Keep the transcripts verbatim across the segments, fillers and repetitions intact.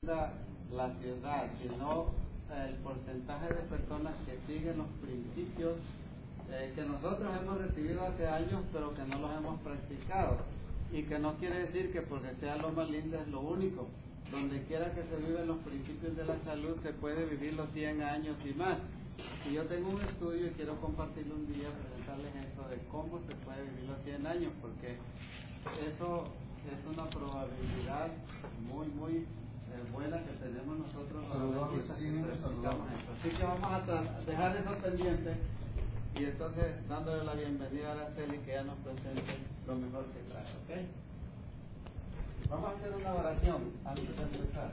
la ciudad, sino el porcentaje de personas que siguen los principios eh, que nosotros hemos recibido hace años, pero que no los hemos practicado. Y que no quiere decir que porque sea Loma Linda es lo único. Donde quiera que se viven los principios de la salud, se puede vivir los cien años y más. Y yo tengo un estudio y quiero compartirlo un día, presentarles esto de cómo se puede vivir los cien años, porque eso es una probabilidad muy, muy eh, buena que tenemos nosotros los artistas que practicamos esto. Así que vamos a dejar eso pendiente y entonces dándole la bienvenida a Araceli, que ya nos presente lo mejor que trae, ¿ok? Vamos a hacer una oración antes de empezar.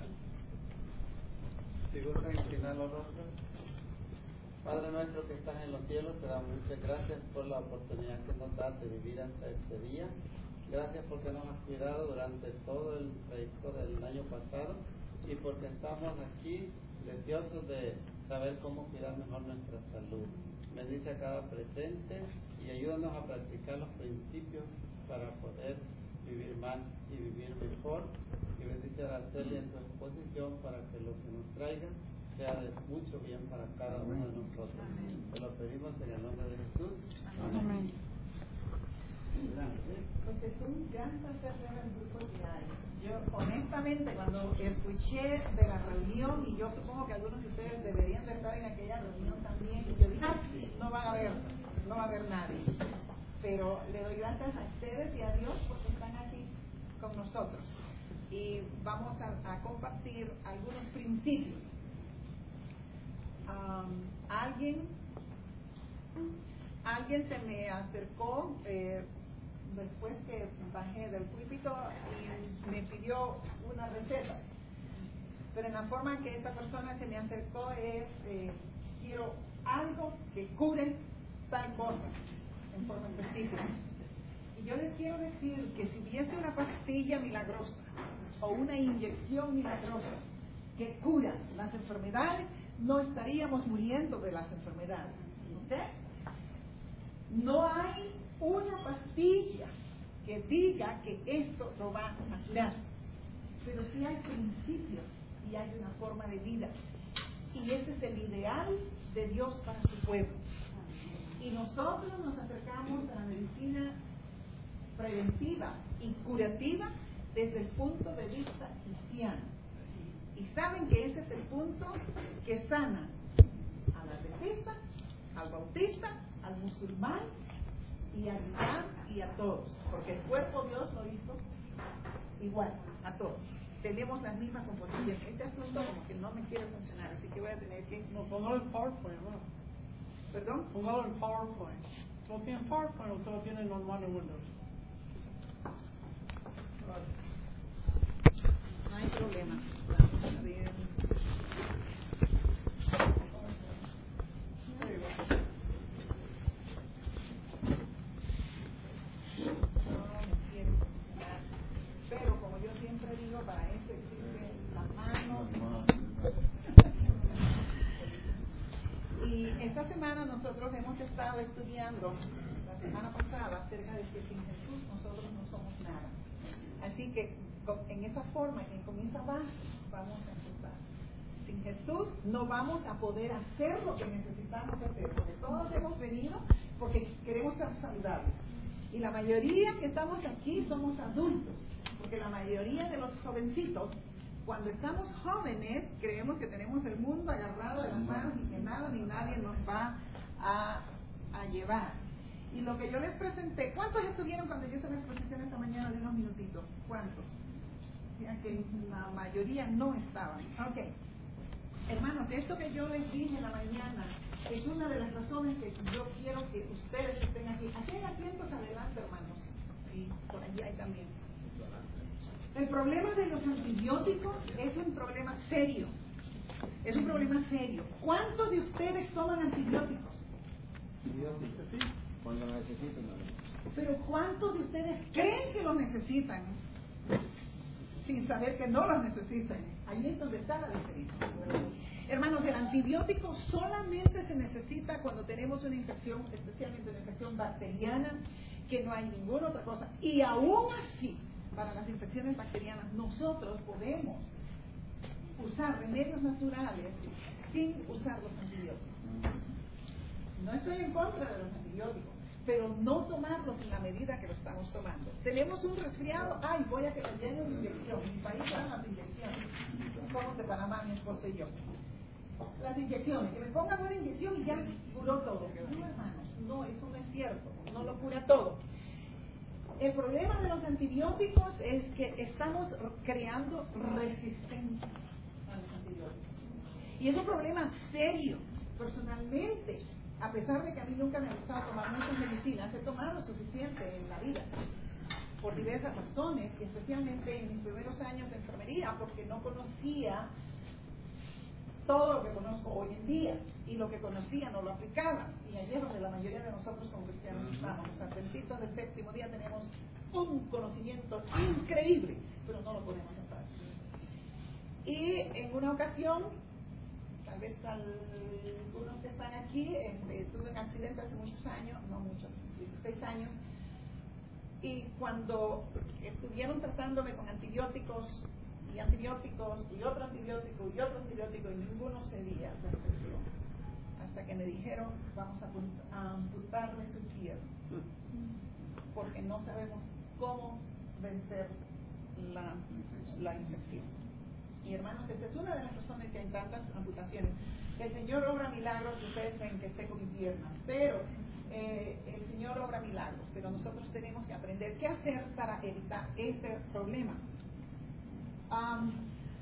Si gustan inclinar los rostros. Padre nuestro que estás en los cielos, te damos muchas gracias por la oportunidad que nos das de vivir hasta este día. Gracias porque nos has cuidado durante todo el trayecto del año pasado y porque estamos aquí deseosos de saber cómo cuidar mejor nuestra salud. Bendice a cada presente y ayúdanos a practicar los principios para poder vivir más y vivir mejor. Y bendice a Araceli en su exposición para que lo que nos traiga sea de mucho bien para cada uno de nosotros. Te lo pedimos en el nombre de Jesús. Amén. Porque tú encanta hacer el grupo diario. Yo, honestamente, cuando escuché de la reunión, y yo supongo que algunos de ustedes deberían de estar en aquella reunión también, yo dije, ah, no van a ver, no va a haber nadie. Pero le doy gracias a ustedes y a Dios porque están aquí con nosotros. Y vamos a, a compartir algunos principios. Um, alguien alguien se me acercó eh, después que bajé del púlpito y me pidió una receta, pero en la forma que esta persona se me acercó es eh, quiero algo que cure tal cosa en forma específica. Y yo les quiero decir que si hubiese una pastilla milagrosa o una inyección milagrosa que cura las enfermedades, no estaríamos muriendo de las enfermedades. ¿Okay? No hay una pastilla que diga que esto lo va a curar, pero sí hay principios y hay una forma de vida. Y ese es el ideal de Dios para su pueblo. Y nosotros nos acercamos a la medicina preventiva y curativa desde el punto de vista cristiano. Y saben que ese es el punto que sana al adventista, al bautista, al musulmán y al islam y a todos. Porque el cuerpo Dios lo hizo igual a todos. Tenemos las mismas composiciones. Este asunto como que no me quiere funcionar, así que voy a tener que... No, póngalo en PowerPoint, ¿no? ¿Perdón? Póngalo en PowerPoint. ¿Lo tiene en PowerPoint o usted lo tiene normal en Windows? No hay problema. Pero como yo siempre digo, para eso existen las manos. Y esta semana nosotros hemos estado estudiando, la semana pasada, acerca de que sin Jesús nosotros no somos nada. Así que en esa forma, con esa base, vamos a empezar. Sin Jesús no vamos a poder hacer lo que necesitamos hacer, porque todos hemos venido porque queremos ser saludables. Y la mayoría que estamos aquí somos adultos, porque la mayoría de los jovencitos, cuando estamos jóvenes, creemos que tenemos el mundo agarrado de las manos y que nada ni nadie nos va a, a llevar. Y lo que yo les presenté, ¿cuántos estuvieron cuando yo hice la exposición esta mañana de unos minutitos? ¿Cuántos? Ya que la mayoría no estaban. Ok. Hermanos, esto que yo les dije en la mañana es una de las razones que yo quiero que ustedes estén aquí. Aquí hay asientos adelante, hermanos. Y por allí hay también. El problema de los antibióticos es un problema serio. Es un problema serio. ¿Cuántos de ustedes toman antibióticos? Sí, cuando lo necesitan. Pero ¿cuántos de ustedes creen que los necesitan sin saber que no los necesitan? Ahí es donde está la diferencia. Hermanos, el antibiótico solamente se necesita cuando tenemos una infección, especialmente una infección bacteriana, que no hay ninguna otra cosa. Y aún así, para las infecciones bacterianas, nosotros podemos usar remedios naturales sin usar los antibióticos. No estoy en contra de los antibióticos, pero no tomarlos en la medida que lo estamos tomando. Tenemos un resfriado, ay, voy a que me den una inyección. En mi país dan las inyecciones. Somos de Panamá, mi esposo y yo. Las inyecciones, que me pongan una inyección y ya curó todo. No, hermanos, no, eso no es cierto, no lo cura todo. El problema de los antibióticos es que estamos creando resistencia a los antibióticos. Y es un problema serio. Personalmente, a pesar de que a mí nunca me ha gustado tomar muchas medicinas, he tomado lo suficiente en la vida, por diversas razones, y especialmente en mis primeros años de enfermería, porque no conocía todo lo que conozco hoy en día, y lo que conocía no lo aplicaba, y allí es donde la mayoría de nosotros como cristianos estamos. Los adventistas del séptimo día tenemos un conocimiento increíble, pero no lo ponemos en práctica. Y en una ocasión, tal vez algunos que están aquí, este, tuve un accidente hace muchos años, no muchos, dieciséis años, y cuando estuvieron tratándome con antibióticos y antibióticos y otro antibiótico y otro antibiótico y ninguno cedía la infección, hasta que me dijeron vamos a, a amputarle su pierna porque no sabemos cómo vencer la, la infección. Y hermanos, esta es una de las razones que hay tantas amputaciones. El Señor obra milagros y ustedes ven que esté con mi pierna, pero eh, el Señor obra milagros, pero nosotros tenemos que aprender qué hacer para evitar este problema. Um,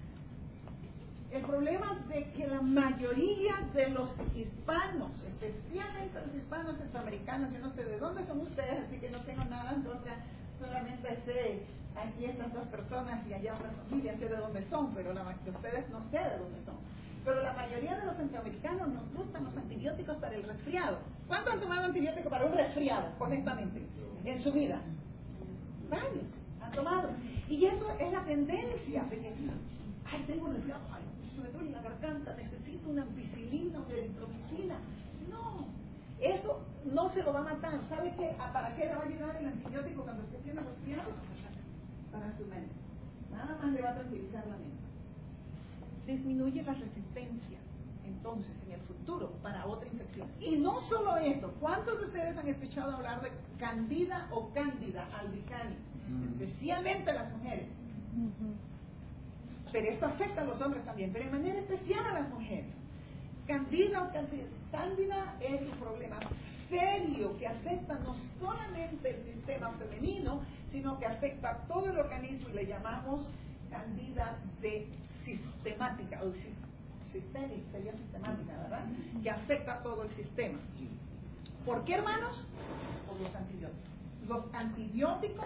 el problema de que la mayoría de los hispanos, especialmente los hispanos centroamericanos, yo no sé de dónde son ustedes, así que no tengo nada en contra, solamente sé aquí estas dos personas y allá otras familias, sé de dónde son, pero la, de ustedes no sé de dónde son. Pero la mayoría de los centroamericanos nos gustan los antibióticos para el resfriado. ¿Cuántos han tomado antibióticos para un resfriado, honestamente, en su vida? Varios han tomado. Y eso es la tendencia. De que, ay, tengo un resfriado, ay, me duele la garganta, necesito una ampicilina, una eritromicina. No, eso no se lo va a matar. ¿Sabe qué? ¿Para qué le va a ayudar el antibiótico cuando usted tiene resfriado? Para su mente. Nada más le va a tranquilizar la mente. Disminuye la resistencia, entonces, en el futuro, para otra infección. Y no solo eso, ¿cuántos de ustedes han escuchado hablar de Candida o Cándida albicans? Mm. Especialmente las mujeres. Mm-hmm. Pero esto afecta a los hombres también, pero de manera especial a las mujeres. Candida o Cándida, Cándida es un problema serio que afecta no solamente el sistema femenino, sino que afecta a todo el organismo y le llamamos Candida de sistemática, o sistémica, sería sistemática, ¿verdad? Que afecta a todo el sistema. ¿Por qué, hermanos? Por los antibióticos. Los antibióticos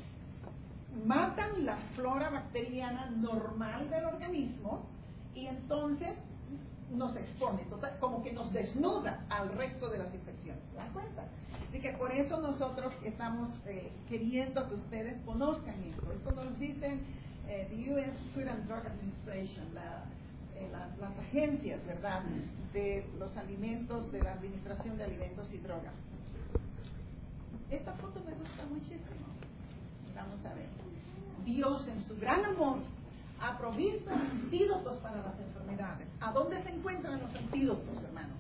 matan la flora bacteriana normal del organismo y entonces nos expone, total, como que nos desnuda al resto de las infecciones. ¿Se dan cuenta? Así que por eso nosotros estamos eh, queriendo que ustedes conozcan esto. Esto nos dicen eh, the U S Food and Drug Administration, la, eh, la, las agencias, ¿verdad?, de los alimentos, de la Administración de Alimentos y Drogas. Esta foto me gusta muchísimo. Vamos a ver. Dios en su gran amor ha provisto antídotos para las enfermedades. ¿A dónde se encuentran los antídotos, hermanos?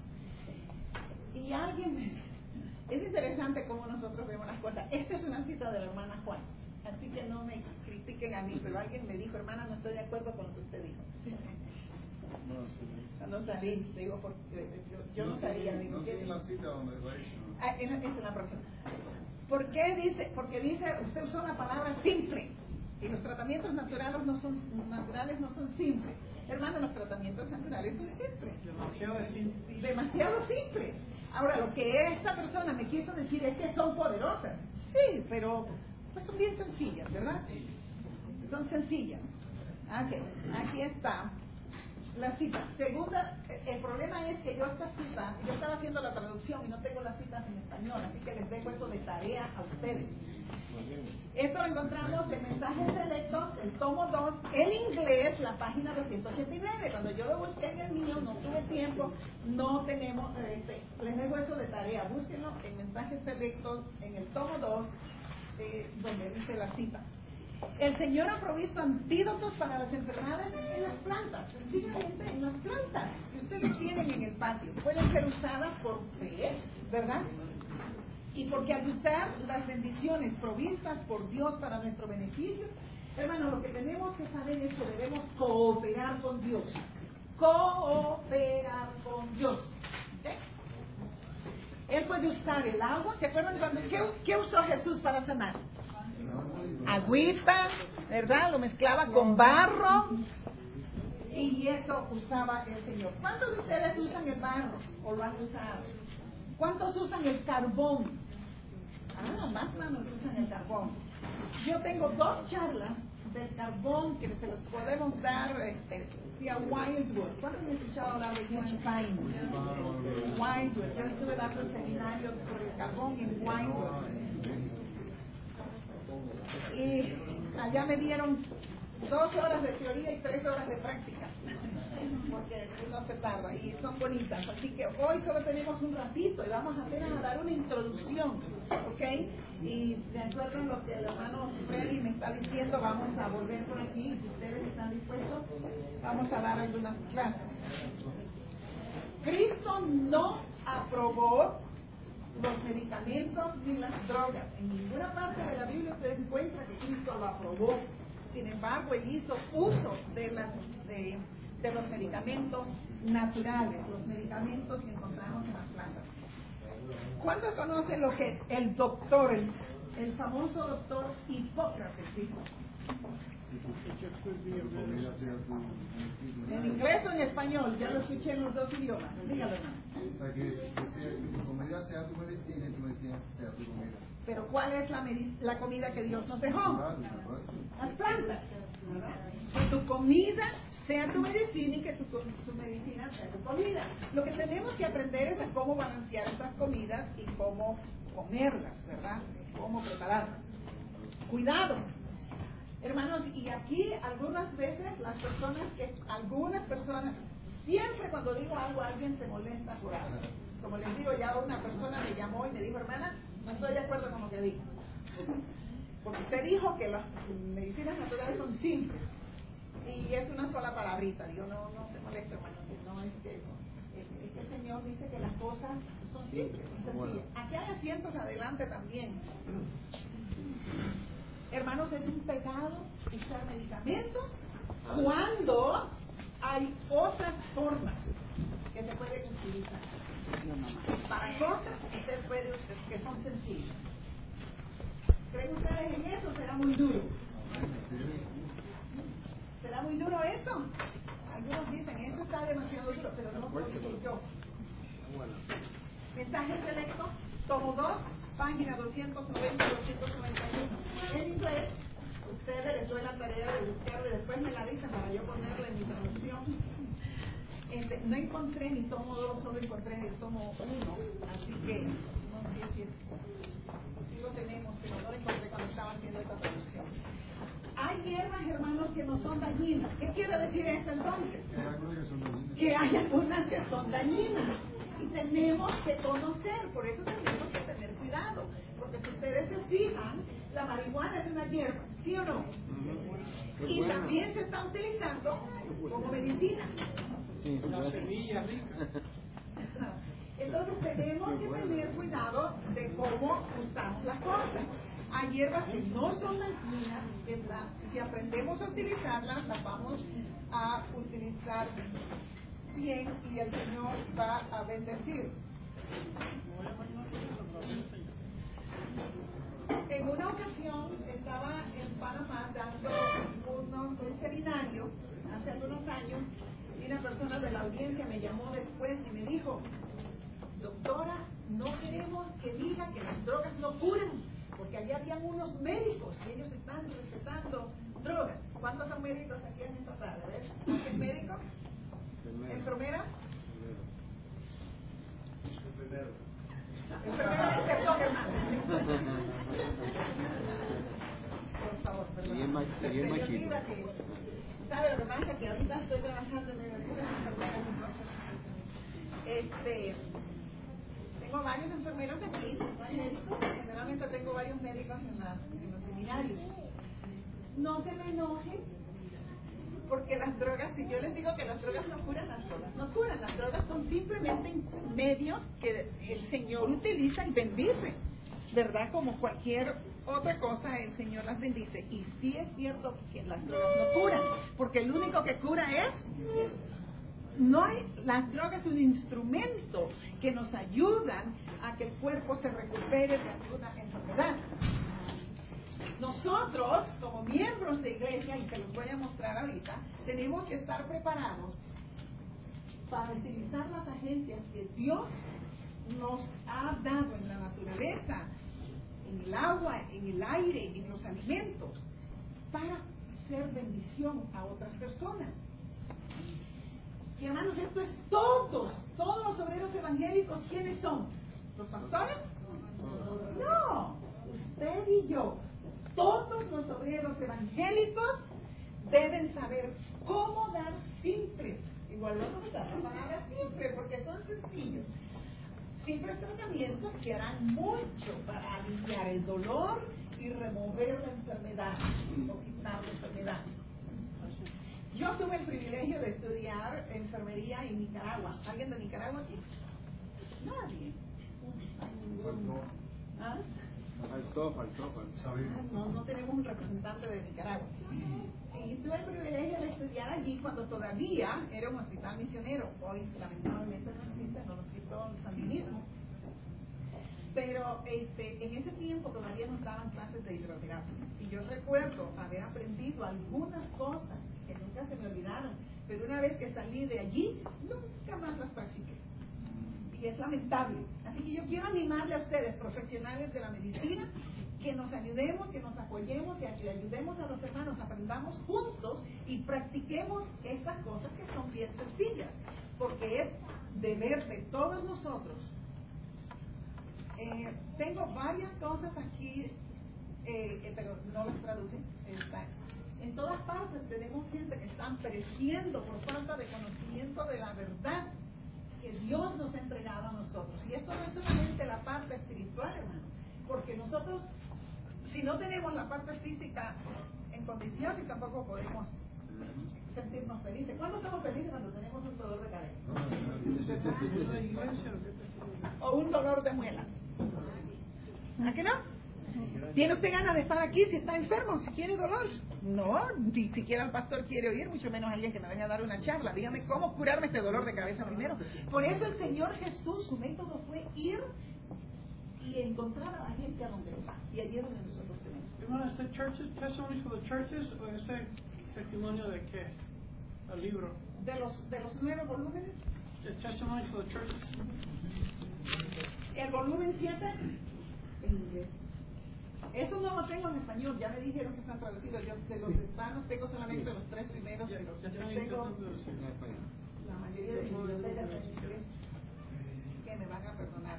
Y alguien me... Es interesante cómo nosotros vemos las cosas. Esta es una cita de la hermana Juan, así que no me critiquen a mí, pero alguien me dijo, hermana, no estoy de acuerdo con lo que usted dijo. Cuando salí, digo, porque yo, yo no sabía. Digo, no tiene la cita donde lo he hecho. Ah, esa es la próxima. ¿Por qué dice? Porque dice, usted usó la palabra simple. Y los tratamientos naturales no son naturales no son simples. Hermano, los tratamientos naturales son simples. Demasiado simple. Demasiado simples. Ahora, lo que esta persona me quiso decir es que son poderosas. Sí, pero pues son bien sencillas, ¿verdad? Son sencillas. Okay. Aquí está la cita. Segunda, el problema es que yo esta cita, yo estaba haciendo la traducción y no tengo las citas en español, así que les dejo eso de tarea a ustedes. Esto lo encontramos en Mensajes Selectos, el tomo dos, en inglés, la página doscientos ochenta y nueve. Cuando yo lo busqué en el mío, no tuve tiempo, no tenemos, este, les dejo eso de tarea, búsquenlo en Mensajes Selectos, en el tomo dos, eh, donde dice la cita. El Señor ha provisto antídotos para las enfermedades en las plantas, sencillamente. plantas que ustedes tienen en el patio pueden ser usadas por fe, ¿verdad? Y porque al usar las bendiciones provistas por Dios para nuestro beneficio, hermano, lo que tenemos que saber es que debemos cooperar con Dios. Cooperar con Dios. ¿Okay? Él puede usar el agua. ¿Se acuerdan cuando qué, qué usó Jesús para sanar? Agüita, ¿verdad? Lo mezclaba con barro. Y eso usaba el Señor. ¿Cuántos de ustedes usan el barro o lo han usado? ¿Cuántos usan el carbón? Ah, más manos usan el carbón. Yo tengo dos charlas del carbón que se los podemos dar este, a Wildwood. ¿Cuántos han escuchado hablar de Hitch Pine? Wildwood. Yo estuve dando seminarios sobre el carbón en Wildwood. Y allá me dieron dos horas de teoría y tres horas de práctica, porque no se tarda y son bonitas. Así que hoy solo tenemos un ratito y vamos apenas a dar una introducción, ¿ok? Y de acuerdo a lo que el hermano Freddy me está diciendo, vamos a volver por aquí. Si ustedes están dispuestos, vamos a dar algunas clases. Cristo no aprobó los medicamentos ni las drogas. En ninguna parte de la Biblia usted encuentra que Cristo lo aprobó. Sin embargo, él hizo uso de, las, de, de los medicamentos naturales, los medicamentos que encontramos en las plantas. ¿Cuántos conocen lo que el doctor, el, el famoso doctor Hipócrates dijo? ¿En inglés o en español? Ya lo escuché en los dos idiomas. Dígalo, hermano. O sea, que, que, sea, que tu comida sea tu medicina y tu medicina sea tu comida. Pero ¿cuál es la, la comida que Dios nos dejó? Las plantas. Que tu comida sea tu medicina y que tu, tu medicina sea tu comida. Lo que tenemos que aprender es a cómo balancear estas comidas y cómo comerlas, ¿verdad? Cómo prepararlas. Cuidado. Hermanos, y aquí algunas veces las personas que, algunas personas, siempre cuando digo algo alguien se molesta por algo. Como les digo, ya una persona me llamó y me dijo, hermana, no estoy de acuerdo con lo que dijo. Porque usted dijo que las medicinas naturales son simples. Y es una sola palabrita. Digo, no, no se moleste, hermano. No es que, es, es que el Señor dice que las cosas son simples, son sencillas. Aquí hay asientos adelante también. Hermanos, es un pecado usar medicamentos cuando hay otras formas que se pueden utilizar. Para cosas que usted puede que son sencillas. ¿Creen ustedes en eso? ¿Será muy duro? ¿Será muy duro eso? Algunos dicen, eso está demasiado duro, pero no lo digo yo. Mensajes selectos, tomo dos, página doscientos noventa y doscientos noventa y uno. En inglés, ustedes les doy la tarea de buscarlo y después me la dicen para yo ponerle en mi traducción. Este, no encontré ni tomo dos, solo encontré el tomo uno, así que no sé si es, sí lo tenemos, pero no lo encontré cuando estaba haciendo esta traducción. Hay hierbas, hermanos, que no son dañinas. ¿Qué quiere decir esto entonces? Que hay algunas que son dañinas y tenemos que conocer, por eso tenemos que tener cuidado, porque si ustedes se fijan, la marihuana es una hierba, ¿sí o no? Y también se está utilizando como medicina. La semilla rica. Entonces tenemos que tener cuidado de cómo usamos las cosas. Hay hierbas que no son dañinas, que la, si aprendemos a utilizarlas, las vamos a utilizar bien y el Señor va a bendecir. En una ocasión estaba en Panamá dando unos, un seminario hace algunos años y una persona de la audiencia me llamó después y me dijo, doctora, no queremos que diga que las drogas no curan, porque allá habían unos médicos y ellos están recetando drogas. ¿Cuántos son médicos aquí en esta sala? ¿Ves? ¿Es médico? ¿Enfermera? Enfermero. Enfermera, perdón, hermano. Por favor, perdón. Bien mach- bien Se me machito. olvida que, ¿sabe lo que pasa? Que ahorita estoy trabajando en algunas enfermeras. Este, tengo varios enfermeros aquí, varios médicos. Generalmente tengo varios médicos en, la, en los seminarios. No se me enoje, Porque las drogas, si yo les digo que las drogas no curan, las drogas no curan. Las drogas son simplemente medios que el Señor utiliza y bendice, ¿verdad? Como cualquier otra cosa, el Señor las bendice. Y sí es cierto que las drogas no curan, porque el único que cura es... No hay, las drogas son un instrumento que nos ayudan a que el cuerpo se recupere de alguna enfermedad. Nosotros, como miembros de iglesia, y te los voy a mostrar ahorita, tenemos que estar preparados para utilizar las agencias que Dios nos ha dado en la naturaleza, en el agua, en el aire, en los alimentos, para ser bendición a otras personas. Y hermanos, esto es todos, todos los obreros evangélicos, ¿quiénes son? ¿Los pastores? No, usted y yo. Todos los obreros evangélicos deben saber cómo dar simples, igual vamos a usar la palabra simple, porque son sencillos, simples tratamientos que harán mucho para aliviar el dolor y remover la enfermedad, o quitar la enfermedad. Yo tuve el privilegio de estudiar enfermería en Nicaragua. ¿Alguien de Nicaragua aquí? Nadie. ¿Ah? Faltó, faltó, faltó. No, no tenemos un representante de Nicaragua. Y tuve el privilegio de estudiar allí cuando todavía era un hospital misionero. Hoy, lamentablemente, no existe, no nos quitó el sandinismo. Pero este, en ese tiempo todavía nos daban clases de hidroterapia. Y yo recuerdo haber aprendido algunas cosas que nunca se me olvidaron. Pero una vez que salí de allí, nunca más las practiqué. Y es lamentable. Así que yo quiero animarle a ustedes, profesionales de la medicina, que nos ayudemos, que nos apoyemos, que ayudemos a los hermanos, aprendamos juntos y practiquemos estas cosas que son bien sencillas, porque es deber de todos nosotros. Eh, tengo varias cosas aquí, eh, eh, pero no las traducen. Está. En todas partes tenemos gente que están pereciendo por falta de conocimiento de la verdad que Dios nos ha entregado a nosotros. Y esto no es solamente la parte espiritual, hermano, porque nosotros, si no tenemos la parte física en condición, y tampoco podemos sentirnos felices. ¿Cuándo estamos felices? Cuando tenemos un dolor de cabeza o un dolor de muela. ¿A qué no? ¿Tiene usted ganas de estar aquí si está enfermo, si quiere dolor? No, ni siquiera el pastor quiere oír, mucho menos alguien que me venga a dar una charla. Dígame cómo curarme este dolor de cabeza primero. Por eso el Señor Jesús, su método fue ir y encontrar a la gente a donde está. Y allí es donde nosotros tenemos. Hermano, ¿este churches, testimonies for the churches o este testimonio de qué? El libro. De los, de los nueve volúmenes. The testimonies for the churches. El volumen siete en inglés. Eso no lo tengo en español, ya me dijeron que están traducidos. Yo de los hispanos tengo solamente los tres primeros, pero yo tengo la mayoría de mis bibliotecas en inglés, que me van a perdonar.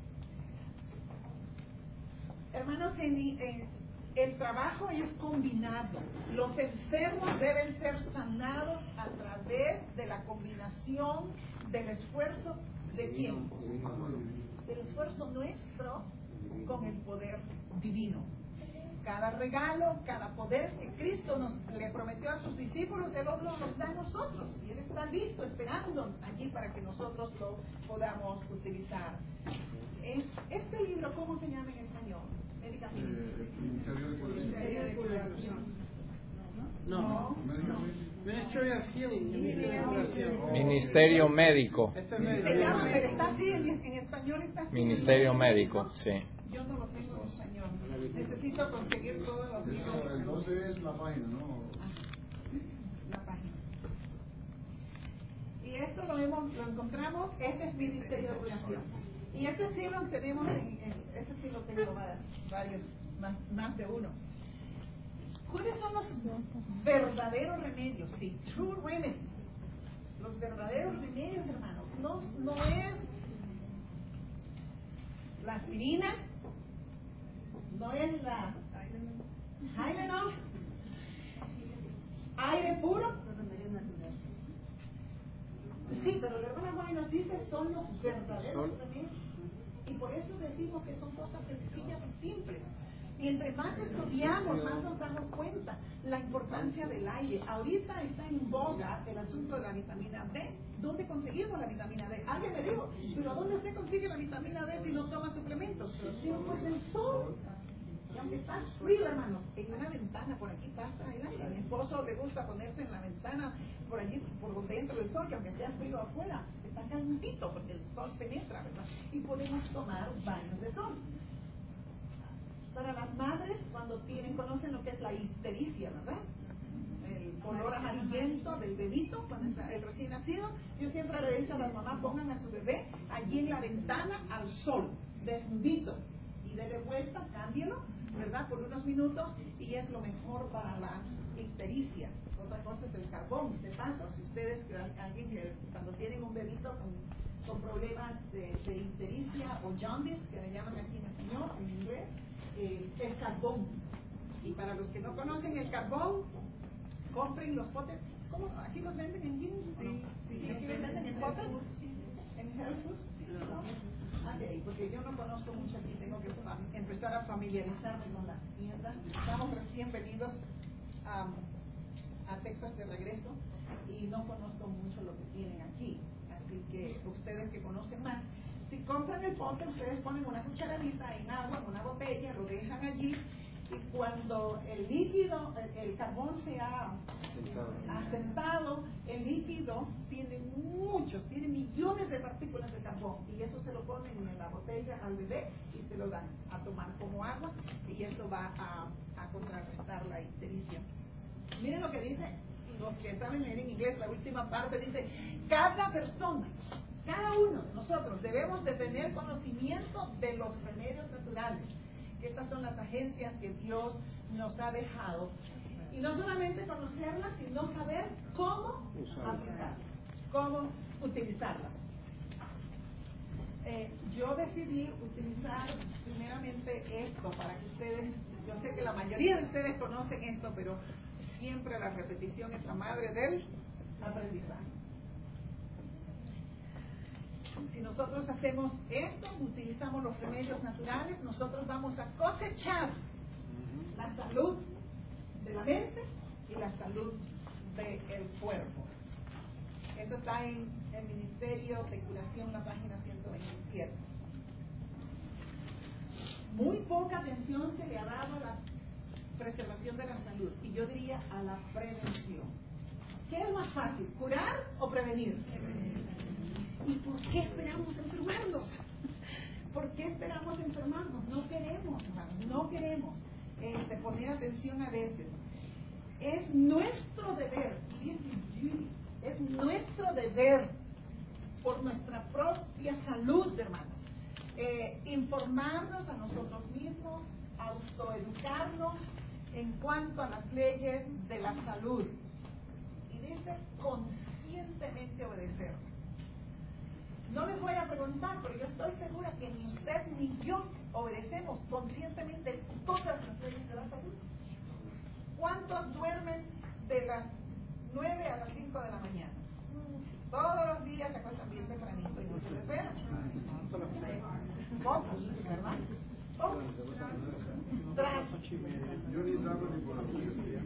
Hermanos, en, en, el trabajo es combinado. Los enfermos deben ser sanados a través de la combinación del esfuerzo de quién? Del esfuerzo nuestro con el poder divino. Cada regalo, cada poder que Cristo nos le prometió a sus discípulos, Él nos los da a nosotros. Y Él está listo, esperando allí para que nosotros lo podamos utilizar. Es, este libro, ¿cómo se llama en español? Medical Ministerio de Curación. No. No. Ministry of Healing. Ministerio Médico. Se llama, pero está así, en, en español está así. Ministerio Médico, sí. Yo no lo tengo en español. Necesito conseguir todos los libros. Entonces es la página, ¿no? La página. Y esto lo, hemos, lo encontramos, este es Ministerio de Curación. Y este sí lo tenemos, en, en, este sí lo tengo varios, más, más de uno. ¿Cuáles son los verdaderos remedios? Sí, true remedies. Los verdaderos remedios, hermanos, no, no es la aspirina, no es la Tylenol, aire puro. Sí, pero la hermana Juan nos dice son los verdaderos remedios. Y por eso decimos que son cosas sencillas y simples. Y entre más estudiamos, más nos damos cuenta la importancia del aire. Ahorita está en boga el asunto de la vitamina D. ¿Dónde conseguimos la vitamina D? Alguien me dijo, pero ¿dónde se consigue la vitamina D si no toma suplementos? Pero pues el sol. Y aunque está frío, hermano, en una ventana por aquí pasa el aire. A mi esposo le gusta ponerse en la ventana por allí, por donde entra el sol, que aunque sea frío afuera, está calentito porque el sol penetra, ¿verdad? Y podemos tomar baños de sol. Para las madres, cuando tienen, conocen lo que es la ictericia, ¿verdad? El color amarillento del bebito, cuando está el recién nacido. Yo siempre le digo a las mamás, pongan a su bebé allí en la ventana al sol, desnudito, y déle vuelta, cámbielo, ¿verdad? Por unos minutos, y es lo mejor para la ictericia. Otra cosa es el carbón. De paso, si ustedes, alguien que cuando tienen un bebito con, con problemas de, de ictericia o jaundice, que le llaman aquí en español, en inglés, eh, el carbón. Y para los que no conocen el carbón, compren los potes. ¿Cómo? ¿Aquí los venden en jeans? Sí, sí, aquí los venden en potes. ¿En Health Foods? ¿No? Okay, porque yo no conozco mucho aquí, tengo que empezar a familiarizarme con las tiendas. Estamos recién venidos a, a Texas de regreso y no conozco mucho lo que tienen aquí. Así que ustedes que conocen más, si compran el pote, ustedes ponen una cucharadita en agua, en una botella, lo dejan allí, y cuando el líquido, el, el carbón se ha asentado, el líquido tiene muchos, tiene millones de partículas de carbón, y eso se lo ponen en la botella al bebé y se lo dan a tomar como agua, y eso va a, a contrarrestar la ictericia. Miren lo que dice, los que saben leer en inglés, la última parte dice, cada persona, cada uno de nosotros debemos de tener conocimiento de los remedios naturales, que estas son las agencias que Dios nos ha dejado. Y no solamente conocerlas, sino saber cómo aplicarlas, cómo utilizarlas. Eh, yo decidí utilizar primeramente esto para que ustedes, yo sé que la mayoría de ustedes conocen esto, pero siempre la repetición es la madre del aprendizaje. Si nosotros hacemos esto, utilizamos los remedios naturales, nosotros vamos a cosechar la salud de la mente y la salud del cuerpo. Eso está en el Ministerio de Curación, la página ciento veintisiete. Muy poca atención se le ha dado a la preservación de la salud, y yo diría a la prevención. ¿Qué es más fácil, curar o prevenir? ¿Y por qué esperamos enfermarnos? ¿Por qué esperamos enfermarnos? No queremos, hermanos, no queremos este, poner atención a veces. Es nuestro deber, es nuestro deber por nuestra propia salud, hermanos, eh, informarnos a nosotros mismos, autoeducarnos en cuanto a las leyes de la salud. Y dice conscientemente obedecer. No les voy a preguntar, pero yo estoy segura que ni usted ni yo obedecemos conscientemente todas las leyes de la salud. ¿Cuántos duermen de las nueve a las cinco de la mañana? Todos los días se acuestan bien tempranito y no se les ve. Pocos, ¿verdad? Pocos. Tras. Yo ni trabajo ni por la policía.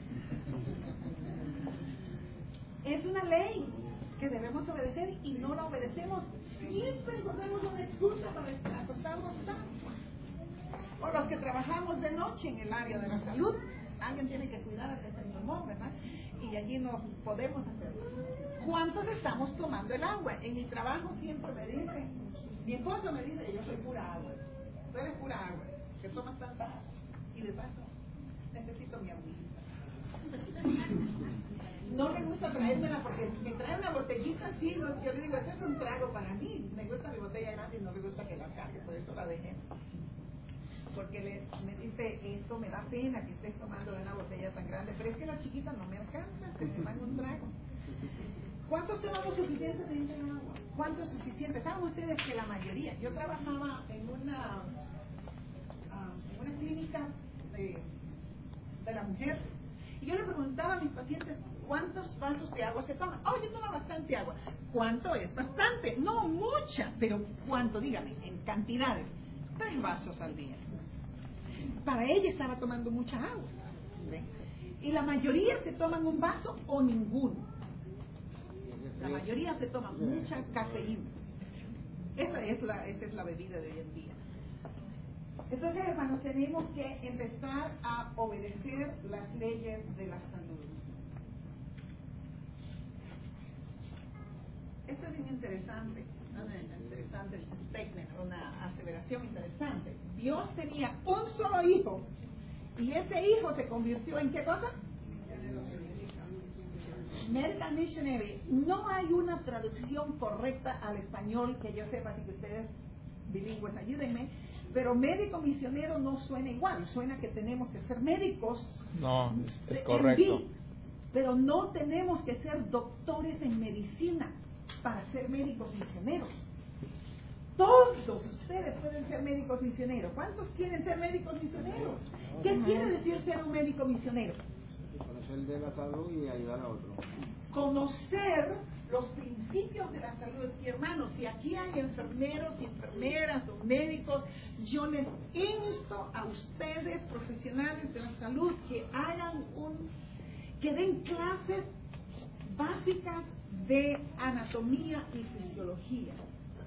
Es una ley que debemos obedecer y no la obedecemos. Siempre encontramos una excusa para acostarnos tarde. O los que trabajamos de noche en el área de la salud, alguien tiene que cuidar al que se enfermó, ¿verdad? Y allí no podemos hacerlo. ¿Cuántos estamos tomando el agua? En mi trabajo siempre me dice, mi esposo me dice, yo soy pura agua. Tú eres pura agua, que tomas tanta agua. Y de paso, necesito mi agüita. No me gusta traérmela porque me trae una botellita así, yo le digo, eso es un trago para mí. Me gusta mi botella grande y no me gusta que la cargue, por eso la dejé. Porque le, me dice, esto me da pena que estés tomando de una botella tan grande, pero es que la chiquita no me alcanza, se me van un trago. ¿Cuántos tomamos suficientemente agua? ¿Cuánto es suficiente? ¿Saben ustedes que la mayoría? Yo trabajaba en una, uh, en una clínica de, de la mujer y yo le preguntaba a mis pacientes, ¿cuántos vasos de agua se toman? Oh, yo tomo bastante agua. ¿Cuánto es? Bastante. No mucha, pero ¿cuánto? Dígame, en cantidades. Tres vasos al día. para ella estaba tomando mucha agua. ¿Sí? Y la mayoría se toman un vaso o ninguno. La mayoría se toman mucha cafeína. Esa es la, esa es la bebida de hoy en día. Entonces, hermanos, tenemos que empezar a obedecer las leyes de la salud. Esto es bien interesante, ¿no? Interesante, una aseveración interesante. Dios tenía un solo hijo y ese hijo se convirtió en ¿qué cosa? Medical Missionary. No hay una traducción correcta al español que yo sepa, así que ustedes bilingües ayúdenme, pero médico misionero no suena igual, suena que tenemos que ser médicos. No, es, es en correcto. vi, pero no tenemos que ser doctores en medicina para ser médicos misioneros. Todos ustedes pueden ser médicos misioneros. ¿Cuántos quieren ser médicos misioneros? ¿Qué quiere decir ser un médico misionero? Conocer de la salud y ayudar a otros. Conocer los principios de la salud. Y hermanos, si aquí hay enfermeros y enfermeras o médicos, yo les insto a ustedes, profesionales de la salud, que hagan un, que den clases básicas de anatomía y fisiología.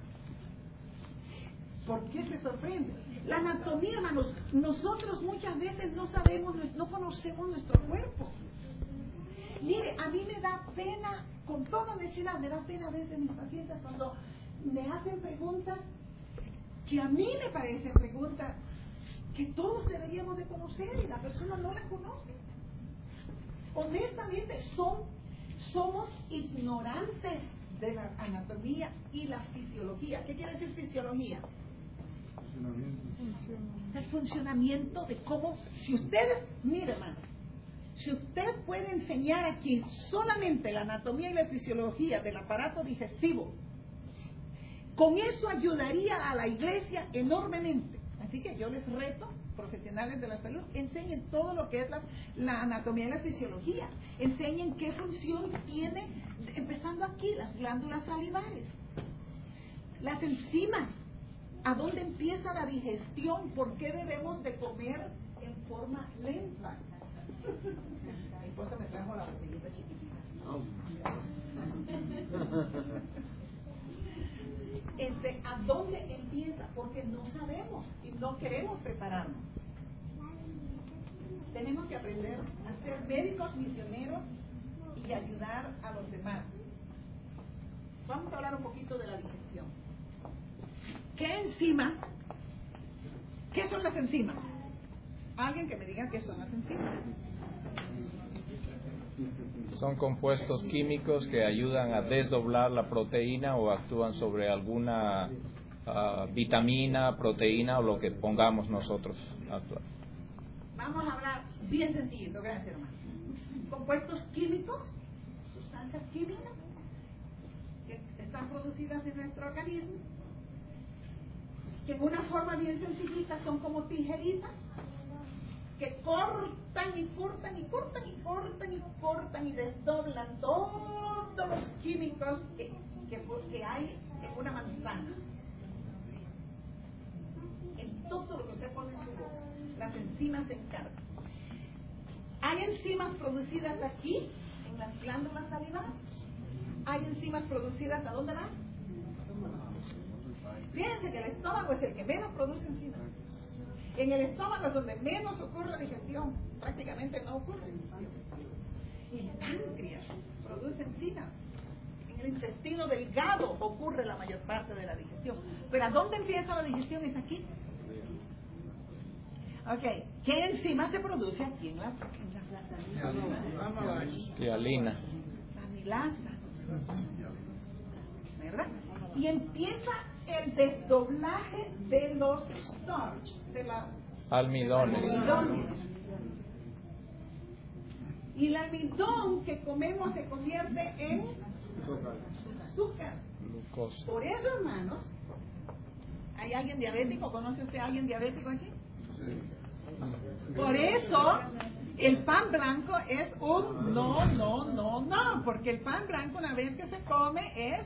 ¿Por qué se sorprende? La anatomía, hermanos, nosotros muchas veces no sabemos, no conocemos nuestro cuerpo. Mire, a mí me da pena, con toda honestidad, me da pena a veces mis pacientes cuando me hacen preguntas que a mí me parecen preguntas que todos deberíamos de conocer y la persona no las conoce. Honestamente, son, somos ignorantes de la anatomía y la fisiología. ¿Qué quiere decir fisiología? El funcionamiento de cómo, si ustedes, mire hermano, si usted puede enseñar aquí solamente la anatomía y la fisiología del aparato digestivo, con eso ayudaría a la iglesia enormemente. Así que yo les reto, profesionales de la salud, enseñen todo lo que es la, la anatomía y la fisiología, enseñen qué función tiene, empezando aquí, las glándulas salivares, las enzimas, a dónde empieza la digestión, por qué debemos de comer en forma lenta. Mi esposa me trajo la botellita chiquitita. Este, ¿a dónde empieza? Porque no sabemos y no queremos prepararnos. Tenemos que aprender a ser médicos misioneros y ayudar a los demás. Vamos a hablar un poquito de la digestión. ¿Qué enzima? ¿Qué son las enzimas? Alguien que me diga qué son las enzimas. Son compuestos químicos que ayudan a desdoblar la proteína o actúan sobre alguna uh, vitamina, proteína o lo que pongamos nosotros a actuar. Vamos a hablar bien sencillo, gracias hermano. Compuestos químicos, sustancias químicas que están producidas en nuestro organismo, que en una forma bien sencillita son como tijeritas que cortan y cortan y cortan y cortan y cortan y desdoblan todos los químicos que, que, que hay en una manzana, en todo lo que usted pone en su boca. Las enzimas se encargan. Hay enzimas producidas aquí en las glándulas salivares, hay enzimas producidas ¿a dónde van? Fíjense que el estómago es el que menos produce enzimas. En el estómago es donde menos ocurre digestión, prácticamente no ocurre digestión. Y el páncreas produce enzimas. En el intestino delgado ocurre la mayor parte de la digestión. Pero ¿a dónde empieza la digestión? Es aquí. Ok, ¿qué enzima se produce aquí en la, en la Hialina. La amilasa. ¿Verdad? Y empieza el desdoblaje de los starch, de la Almidones. de los almidones. Y el almidón que comemos se convierte en azúcar. Glucosa. Por eso, hermanos, ¿hay alguien diabético? ¿Conoce usted a alguien diabético aquí? Por eso, el pan blanco es un no, no, no, no, porque el pan blanco una vez que se come es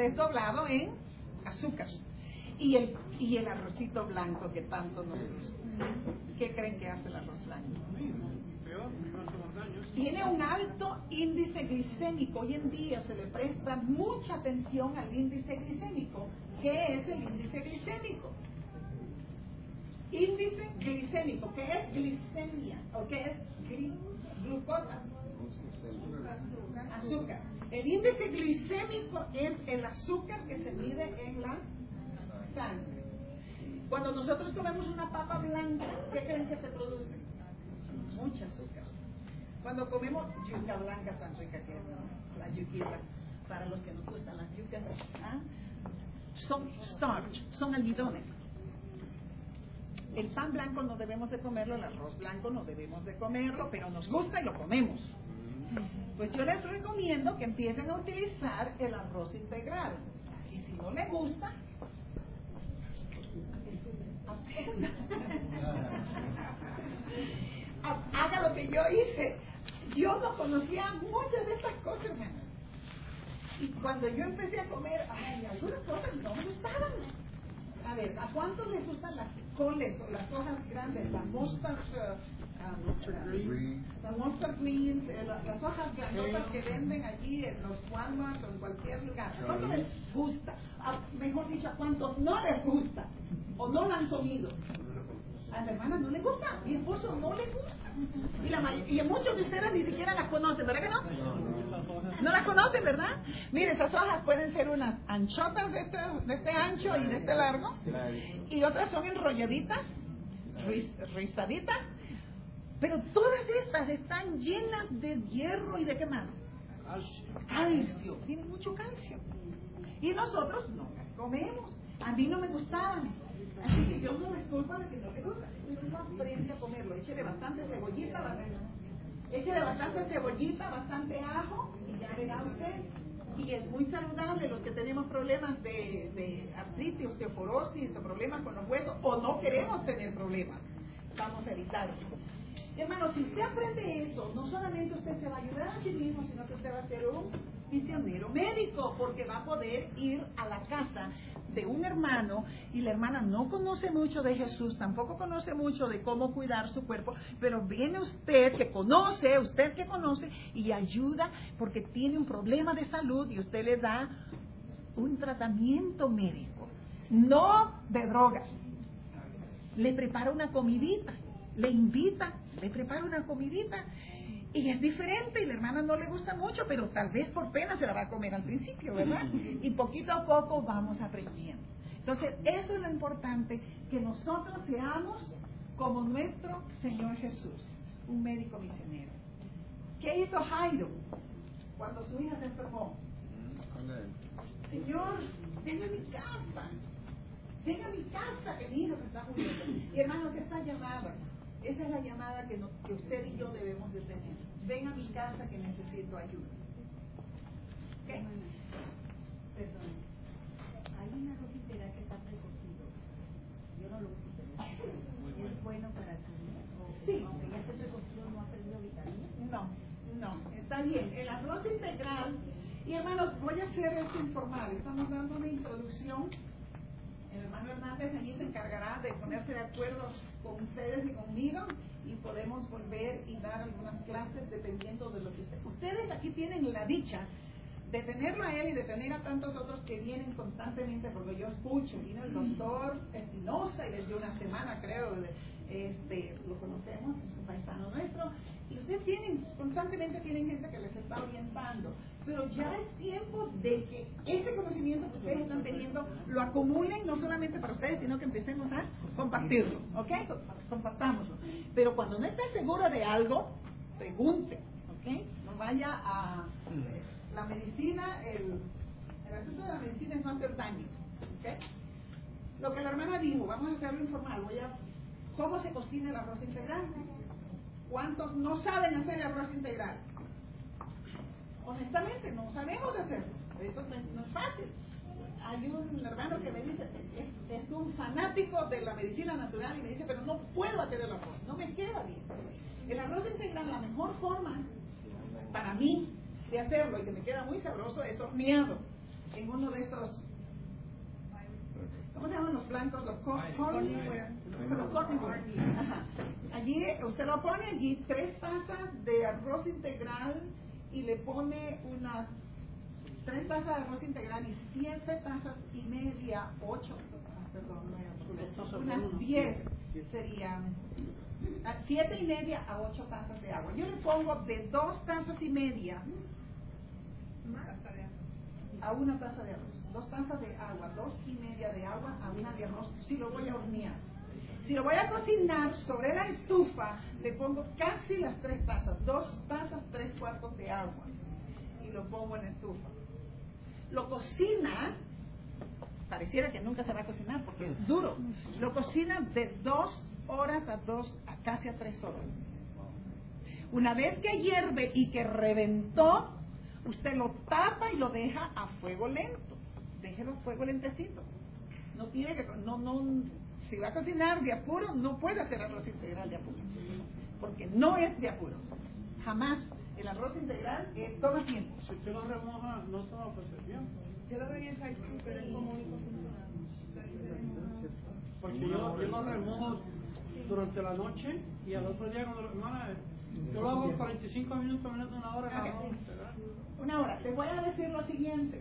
desdoblado en azúcar. Y el, y el arrocito blanco que tanto nos gusta. ¿Qué creen que hace el arroz blanco? Peor, me hace más daños. Tiene un alto índice glicémico. Hoy en día se le presta mucha atención al índice glicémico. ¿Qué es el índice glicémico? Índice glicémico, ¿qué es glicemia? ¿O qué es gli- glucosa? Azúcar. El índice glicémico es el azúcar que se mide en la sangre. Cuando nosotros comemos una papa blanca, ¿qué creen que se produce? Mucha azúcar. Cuando comemos yuca blanca tan rica que es, ¿no? La yuquita, para los que nos gustan las yucas, ¿ah? Son starch, son almidones. El pan blanco no debemos de comerlo, el arroz blanco no debemos de comerlo, pero nos gusta y lo comemos. Pues yo les recomiendo que empiecen a utilizar el arroz integral. Y si no les gusta, haga lo que yo hice. Yo no conocía muchas de estas cosas, hermanos. Y cuando yo empecé a comer, ay, algunas cosas no me gustaban. A ver, ¿a cuántos les gustan las coles o las hojas grandes, las mustard, uh, um, las mustard greens, eh, las, las hojas grandotas que venden allí en los Walmart o en cualquier lugar? ¿A cuántos les gusta? A, mejor dicho, ¿a cuántos no les gusta? ¿O no la han comido? A mi hermana no le gusta, a mi esposo no le gusta. Y, la may- y muchos de ustedes ni siquiera las conocen, ¿verdad que no? No las conocen, ¿verdad? Mire, esas hojas pueden ser unas anchotas de este, de este ancho y de este largo. Y otras son enrolladitas, riz- rizaditas. Pero todas estas están llenas de hierro y de qué más? Calcio. Tienen mucho calcio. Y nosotros no las comemos. A mí no me gustaban. Así que yo no me culpo de que no me gusta. Uno aprende a comerlo. Échele bastante cebollita, bastante, échele bastante cebollita, bastante ajo y ya verá usted. Y es muy saludable los que tenemos problemas de, de artritis, osteoporosis o problemas con los huesos o no queremos tener problemas. Vamos a evitarlo. Hermano, si usted aprende eso, no solamente usted se va a ayudar a sí mismo, sino que usted va a ser un misionero médico, porque va a poder ir a la casa de un hermano y la hermana no conoce mucho de Jesús, tampoco conoce mucho de cómo cuidar su cuerpo, pero viene usted que conoce, usted que conoce y ayuda porque tiene un problema de salud y usted le da un tratamiento médico, no de drogas. Le prepara una comidita, le invita, le prepara una comidita y es diferente y la hermana no le gusta mucho, pero tal vez por pena se la va a comer al principio, ¿verdad? Y poquito a poco vamos aprendiendo. Entonces, eso es lo importante, que nosotros seamos como nuestro Señor Jesús, un médico misionero. ¿Qué hizo Jairo cuando su hija se enfermó? Señor, ven a mi casa, ven a mi casa, que mi hija se está muriendo. Y hermanos, esa llamada, esa es la llamada que, no, que usted y yo debemos de tener. Ven a mi casa que necesito ayuda. ¿Qué? Perdón. Hay una arroz integral que está precocido. Yo no lo uso, pero ¿es bueno para comer? ¿O Sí. aunque ya esté precocido no ha perdido vitaminas? No, no, está bien. El arroz integral, y hermanos, voy a hacer esto informal. Estamos dando una introducción. El hermano Hernández allí se encargará de ponerse de acuerdo con ustedes y conmigo y podemos volver y dar algunas clases dependiendo de lo que ustedes. Ustedes aquí tienen la dicha de tenerlo a él y de tener a tantos otros que vienen constantemente, porque yo escucho, vino el doctor Espinosa y les dio una semana, creo, este, lo conocemos, es un paisano nuestro, y ustedes tienen, constantemente tienen gente que les está orientando, pero ya es tiempo de que ese conocimiento que ustedes están teniendo lo acumulen, no solamente para ustedes, sino que empecemos a compartirlo, ¿ok? Compartámoslo. Pero cuando no esté seguro de algo, pregunte, ¿ok? No vaya a... La medicina, el, el asunto de la medicina es no hacer daño, ¿ok? Lo que la hermana dijo, vamos a hacerlo informal, voy a... ¿Cómo se cocina el arroz integral? ¿Cuántos no saben hacer el arroz integral? Honestamente, no sabemos hacerlo. Esto no es, no es fácil. Hay un hermano que me dice, es, es un fanático de la medicina natural y me dice, pero no puedo hacer el arroz, no me queda bien. El arroz integral, la mejor forma para mí de hacerlo y que me queda muy sabroso es horneado en uno de estos ¿cómo se llaman los blancos? Los co- cornware. Los cornware. Ajá. Allí, usted lo pone allí tres tazas de arroz integral y le pone unas tres tazas de arroz integral y siete tazas y media, ocho, perdón, no, unas diez serían siete y media a ocho tazas de agua. Yo le pongo de dos tazas y media a una taza de arroz, dos tazas de agua, dos y media de agua a una de arroz, si lo voy a hornear. Si lo voy a cocinar sobre la estufa, le pongo casi las tres tazas, dos tazas, tres cuartos de agua, y lo pongo en la estufa. Lo cocina, pareciera que nunca se va a cocinar porque es duro, lo cocina de dos horas a dos, a casi a tres horas. Una vez que hierve y que reventó, usted lo tapa y lo deja a fuego lento. Déjelo a fuego lentecito. No tiene que, no, no, si va a cocinar de apuro, no puede hacer arroz integral de apuro, porque no es de apuro. Jamás. El arroz integral eh, toma tiempo. Si usted lo remoja, no toma pues el tiempo. Yo lo veo en Facebook, pero es como único funcional. Porque yo, yo lo remojo durante la noche y al otro día cuando lo hermana, yo lo hago cuarenta y cinco minutos, minutos, una hora. Okay. Cada uno, ¿verdad? Una hora. Te voy a decir lo siguiente.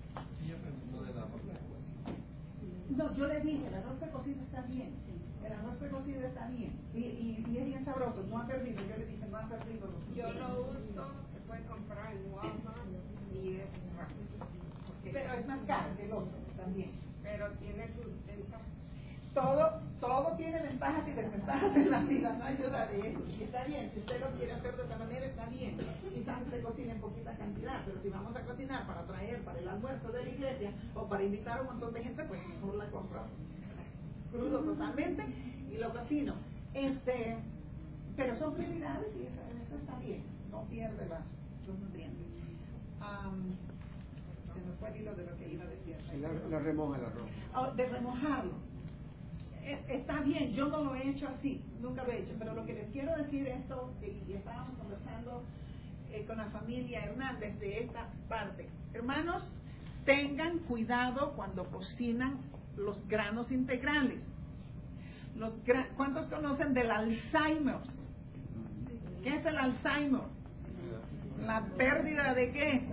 No, yo le dije, el arroz precocido está bien. El arroz precocido está bien. Y, y, y es bien sabroso. No ha perdido. Yo le dije, no ha perdido los Yo lo uso, se puede comprar en Walmart y es rápido. Pero es más caro que el otro también. Pero tiene sus ventajas. Todo, todo tiene ventajas y desventajas en la vida, no hay duda de eso. Y está bien, si usted lo quiere hacer de esta manera, está bien. Quizás usted cocina en poquita cantidad, pero si vamos a cocinar para traer para el almuerzo de la iglesia o para invitar a un montón de gente, pues mejor la compro crudo totalmente y lo cocino. Este, pero son prioridades y eso, eso está bien, no pierde las, los nutrientes. Um, se me fue el hilo de lo que iba a decir. La, la remoja el arroz. Oh, de remojarlo. Está bien, yo no lo he hecho así, nunca lo he hecho, pero lo que les quiero decir esto, y estábamos conversando eh, con la familia Hernández de esta parte. Hermanos, tengan cuidado cuando cocinan los granos integrales. Los gra ¿Cuántos conocen del Alzheimer? ¿Qué es el Alzheimer? ¿La pérdida de qué?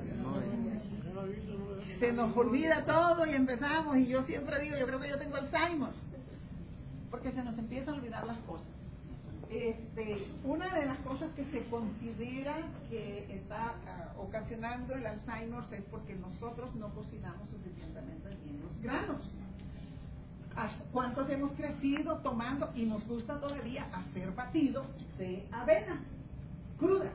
Se nos olvida todo y empezamos, y yo siempre digo, yo creo que yo tengo Alzheimer, porque se nos empieza a olvidar las cosas. Este, una de las cosas que se considera que está uh, ocasionando el Alzheimer es porque nosotros no cocinamos suficientemente bien los granos. ¿Cuántos hemos crecido tomando y nos gusta todavía hacer batido de avena cruda?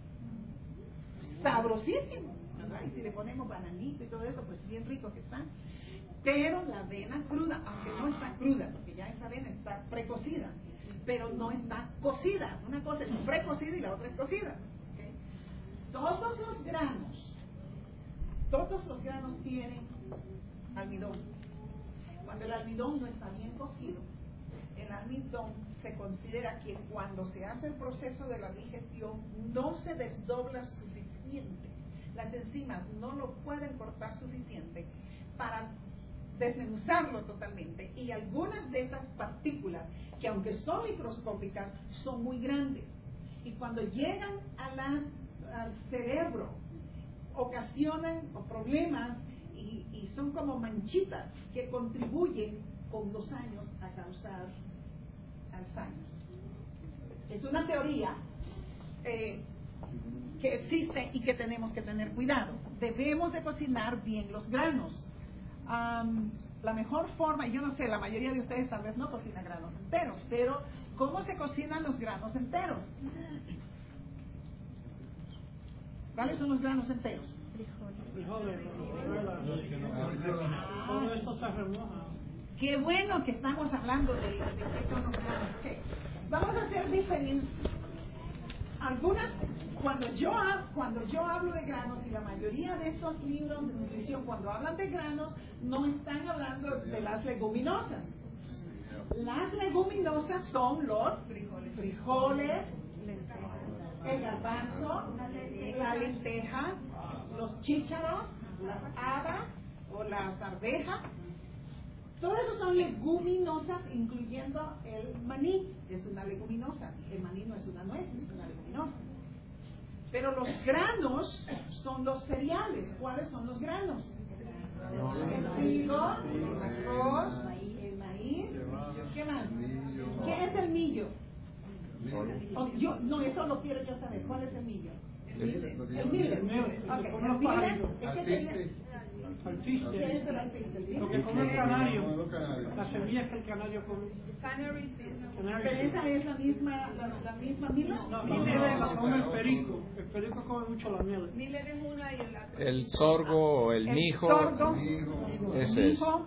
Sabrosísimo, ¿verdad? Y si le ponemos bananito y todo eso, pues bien rico que está. Pero la avena cruda, aunque no está cruda, porque ya esa avena está precocida, pero no está cocida. Una cosa es precocida y la otra es cocida. ¿Okay? Todos los granos, todos los granos tienen almidón. Cuando el almidón no está bien cocido, el almidón se considera que cuando se hace el proceso de la digestión no se desdobla suficiente. Las enzimas no lo pueden cortar suficiente para desmenuzarlo totalmente, y algunas de esas partículas, que aunque son microscópicas, son muy grandes, y cuando llegan a la, al cerebro ocasionan problemas y, y son como manchitas que contribuyen con los años a causar Alzheimer. Es una teoría eh, que existe y que tenemos que tener cuidado. Debemos de cocinar bien los granos. Um, la mejor forma, yo no sé, la mayoría de ustedes tal vez no cocinan granos enteros, pero ¿cómo se cocinan los granos enteros? ¿Cuáles son los granos enteros? Frijoles, todo esto se remoja. Qué bueno que estamos hablando de, de qué son los granos. Okay. Vamos a hacer diferencias. Algunas, cuando yo, cuando yo hablo de granos, y la mayoría de estos libros de nutrición, cuando hablan de granos, no están hablando de las leguminosas. Las leguminosas son los frijoles, frijoles el garbanzo, la lenteja, los chícharos, las habas o las arvejas, Todo eso son leguminosas, incluyendo el maní, es una leguminosa. El maní no es una nuez, es una leguminosa. Pero los granos son los cereales. ¿Cuáles son los granos? El trigo, el arroz, el maíz. ¿Qué más? ¿Qué es el millo? Oh, yo, no, eso lo quiero yo saber. ¿Cuál es el millo? El millet. Ok, el millet es que sería... Alpiste. ¿Qué es el alpiste? Lo que come el canario. Las semillas que el canario come. Canary seed. Pero esa es la misma, la, la misma millet. No, no, no, la come el perico. El perico come mucho la miel. Millet es una y el otro. El sorgo o el mijo, sorgo, ese es. mijo,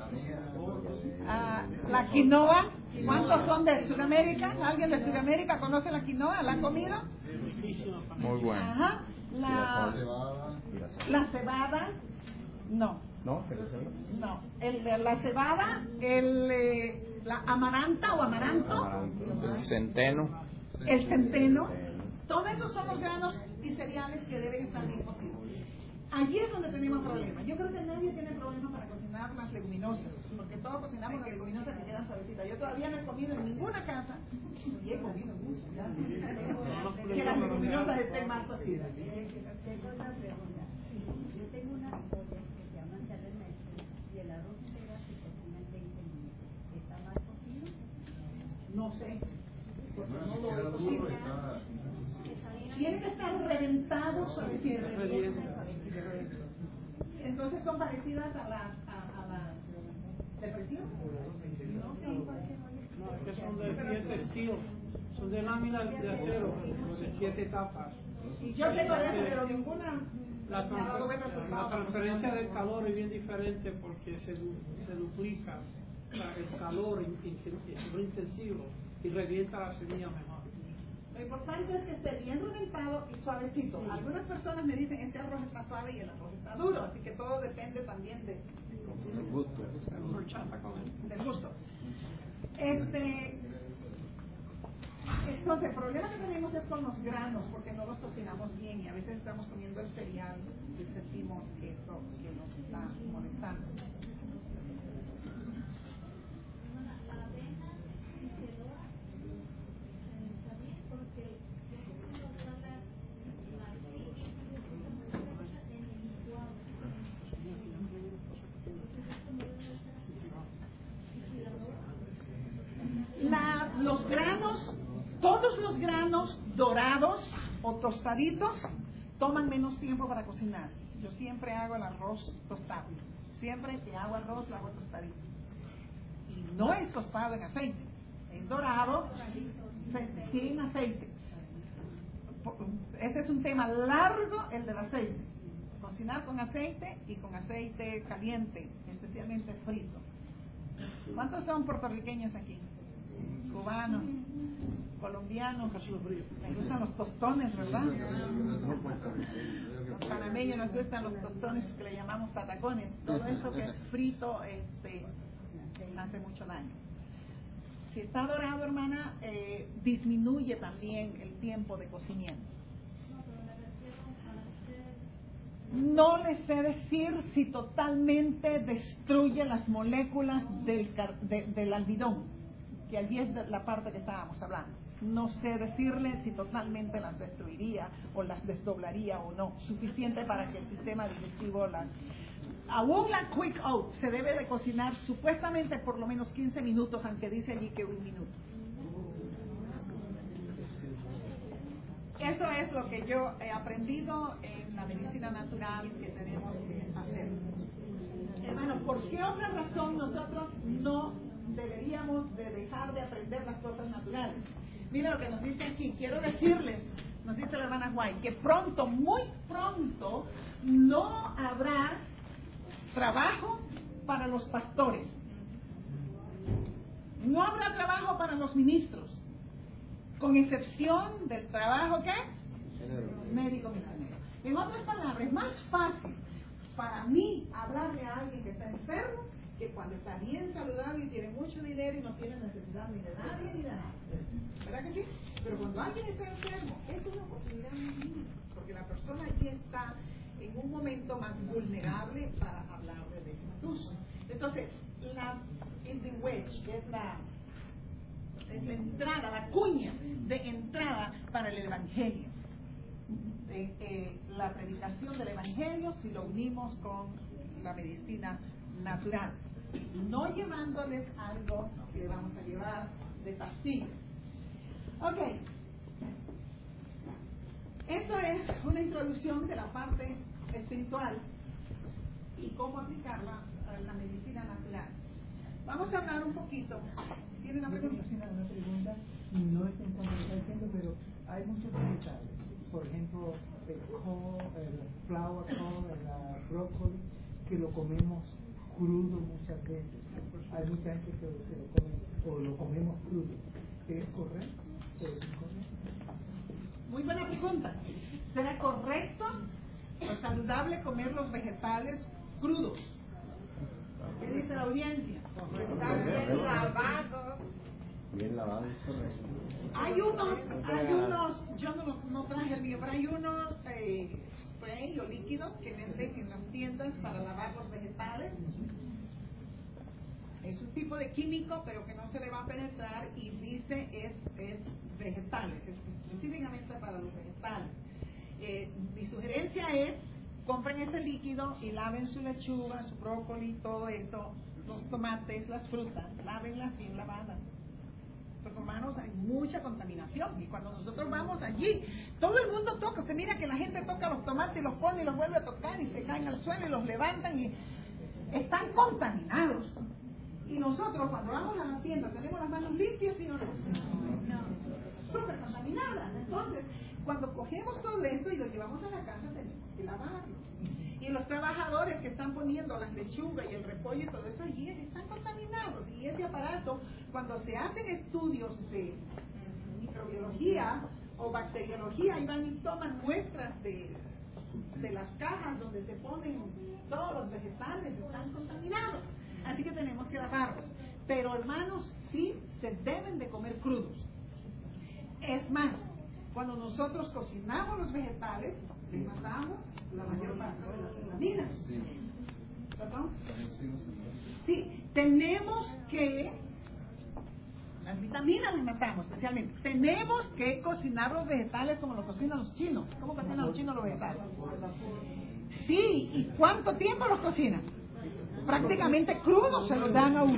ah, la quinoa. ¿Cuántos son de Sudamérica? ¿Alguien de Sudamérica conoce la quinoa? ¿La ha comido? Muy bueno. Ajá. La, la cebada. No. ¿No? No. El, la cebada, el, eh, la amaranta o amaranto, El centeno. el centeno. Todos esos son los granos y cereales que deben estar bien cocidos. Allí es donde tenemos problemas. Yo creo que nadie tiene problemas para cocinar las leguminosas, porque todos cocinamos las leguminosas que quedan suavecitas. Yo todavía no he comido en ninguna casa, y he comido mucho, ¿ya? Que las leguminosas estén más cocidas. Tengo una pregunta. Yo tengo una olla que se llama terremoto y el arroz entero se cocina en veinte minutos. ¿Está mal cocido? No sé, porque no lo he cocinado. Tiene que estar reventado suavecito. Entonces son parecidas a la, a, a la depresión. No sé por qué no. No, que son de siete estilos. Son de láminas de acero, de siete etapas. Y yo tengo eso, pero ninguna. La, transfer, la transferencia del calor es bien diferente porque se, se duplica el calor es muy intensivo y revienta la semilla mejor. Lo importante es que esté bien reventado y suavecito. Algunas personas me dicen este arroz está suave y el arroz está duro, así que todo depende también de, El gusto. del gusto. Este, entonces, el problema que tenemos es con los granos, porque no los cocinamos bien y a veces estamos comiendo el cereal y sentimos que esto que nos está molestando. La, los granos, todos los granos dorados o tostaditos toman menos tiempo para cocinar. Yo siempre hago el arroz tostado. Siempre que hago arroz lo hago tostadito. Y no es tostado en aceite, es dorado sin aceite. Ese es un tema largo, el del aceite. Cocinar con aceite y con aceite caliente, especialmente frito. ¿Cuántos son puertorriqueños aquí? Cubanos, colombianos, les gustan los tostones, ¿verdad? Los panameños nos gustan los tostones que le llamamos patacones. Todo eso que es frito este, hace mucho daño. Si está dorado, hermana, eh, disminuye también el tiempo de cocimiento. No les sé decir si totalmente destruye las moléculas del, de, del almidón, que allí es la parte que estábamos hablando. No sé decirle si totalmente las destruiría o las desdoblaría o no, suficiente para que el sistema digestivo las... Aún la quick oat se debe de cocinar supuestamente por lo menos quince minutos, aunque dice allí que un minuto. Eso es lo que yo he aprendido en la medicina natural que tenemos que hacer. Hermano, ¿por qué otra razón nosotros no deberíamos de dejar de aprender las cosas naturales? Mira lo que nos dice aquí. Quiero decirles, nos dice la hermana White, que pronto, muy pronto, no habrá trabajo para los pastores. No habrá trabajo para los ministros, con excepción del trabajo ¿qué? Médico misionero. En otras palabras, es más fácil para mí hablarle a alguien que está enfermo que cuando está bien saludable y tiene mucho dinero y no tiene necesidad ni de nadie ni de nada. ¿Verdad que sí? Pero cuando alguien está enfermo, es una oportunidad muy linda, porque la persona allí está en un momento más vulnerable para hablarle de Jesús. Entonces, la, is the wedge, es la, es la entrada, la cuña de entrada para el Evangelio. Eh, eh, la predicación del Evangelio si lo unimos con la medicina natural, no llevándoles algo que le vamos a llevar de pastillas. Ok, esto es una introducción de la parte espiritual y cómo aplicarla a la medicina natural. Vamos a hablar un poquito. ¿Tienen una pregunta? Una pregunta, no es en cuanto a lo que está diciendo, pero hay muchos vegetales. Por ejemplo, el col, el flower col, el brócoli, que lo comemos crudo muchas veces. Hay mucha gente que se lo come o lo comemos crudo. ¿Es correcto o es incorrecto? Muy buena pregunta. ¿Será correcto o saludable comer los vegetales crudos? ¿Qué dice la audiencia? Están bien lavados. Bien lavado, es correcto. Hay unos, hay unos, yo no, no traje el mío, pero hay unos eh, spray o líquidos que venden en las tiendas para lavar los vegetales. Es un tipo de químico, pero que no se le va a penetrar y dice es, es vegetales, es específicamente para los vegetales. Eh, mi sugerencia es, compren ese líquido y laven su lechuga, su brócoli, todo esto, los tomates, las frutas, lávenlas bien lavadas. Porque, hermanos, hay mucha contaminación y cuando nosotros vamos allí, todo el mundo toca. Usted mira que la gente toca los tomates y los pone y los vuelve a tocar y se caen al suelo y los levantan y están contaminados. Y nosotros cuando vamos a la tienda tenemos las manos limpias y no, no, súper contaminadas. Entonces, cuando cogemos todo esto y lo llevamos a la casa tenemos que lavarlo. Y los trabajadores que están poniendo las lechugas y el repollo y todo eso allí están contaminados. Y ese aparato, cuando se hacen estudios de microbiología o bacteriología, y van y toman muestras de, de las cajas donde se ponen todos los vegetales, están contaminados. Así que tenemos que lavarlos. Pero, hermanos, sí se deben de comer crudos. Es más, cuando nosotros cocinamos los vegetales, les matamos la mayor parte de las vitaminas. ¿Perdón? Sí, tenemos que, las vitaminas las matamos especialmente. Tenemos que cocinar los vegetales como lo cocinan los chinos. ¿Cómo cocinan los chinos los vegetales? Sí, ¿y cuánto tiempo los cocinan? Prácticamente crudos se los dan a uno.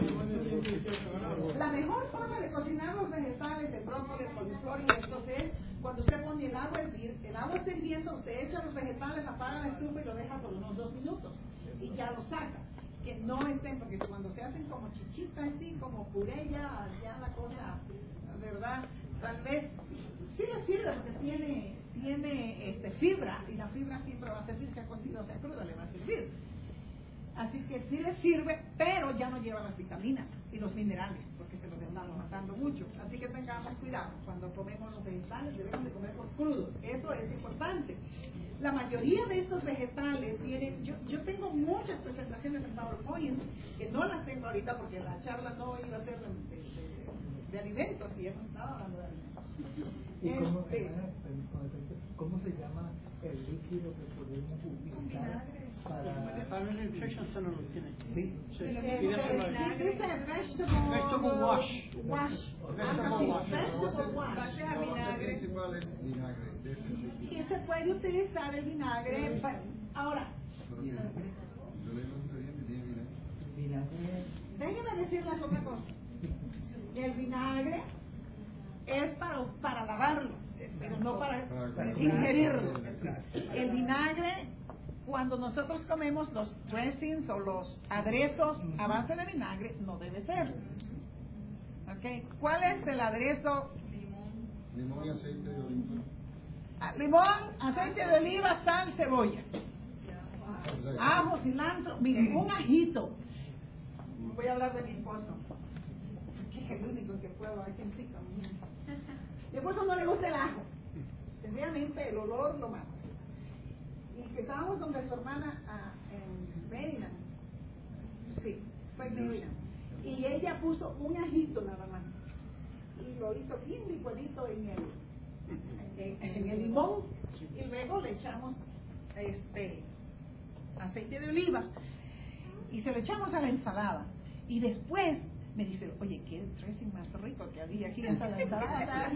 La mejor forma de cocinar los vegetales, el brócoli, el coliflor y esto es cuando usted pone el agua a hervir, el agua está hirviendo, usted echa los vegetales, apaga la estufa y lo deja por unos dos minutos y ya lo saca. Que no estén, porque cuando se hacen como chichitas así, como puré, ya, ya la cosa, la verdad, tal vez sí le sirve porque tiene, tiene este, fibra y la fibra siempre va a servir, que ha cocido o sea cruda, le va a servir. Así que sí les sirve, pero ya no lleva las vitaminas y los minerales, porque se los estamos matando mucho. Así que tengamos cuidado, cuando comemos los vegetales debemos de comerlos crudos, eso es importante. La mayoría de estos vegetales tienen, yo, yo tengo muchas presentaciones en PowerPoint, que no las tengo ahorita porque la charla no iba a ser de, de, de, de alimentos, y hemos estado hablando de alimentos. ¿Y cómo, Este, cómo se llama el líquido que podemos utilizar para... Family Nutrition Center lo tiene. Sí. Sí. Eh, Y de eso lo- eh, dice vegetable, Vegetable wash. wash. Vegetable wash. Vegetable wash. Base a La base vinagre. principal es vinagre. de ese tipo. Y se puede utilizar el vinagre. pa- Ahora, Pero tiene- yo leí los ingredientes, tiene vinagre. Vinagre. déjenme decirles otra cosa. El vinagre es para, para lavarlo, pero no para Para ingerirlo. El vinagre, cuando nosotros comemos los dressings o los aderezos a base de vinagre, no debe ser. ¿Okay? ¿Cuál es el aderezo? Limón y aceite de oliva. Ah, limón, aceite de oliva, sal, cebolla, ajo, cilantro. Miren, un ajito. Voy a hablar de mi esposo, que es el único que puedo, hay quien sí, mi esposo no le gusta el ajo, sencillamente el olor lo mata. Y que estábamos donde su hermana ah, en Maryland, sí, fue en Maryland, y ella puso un ajito nada más y lo hizo bien licuadito en el en, en el limón, y luego le echamos este aceite de oliva y se lo echamos a la ensalada. Y después me dice, oye, qué dressing más rico que había aquí en la ensalada.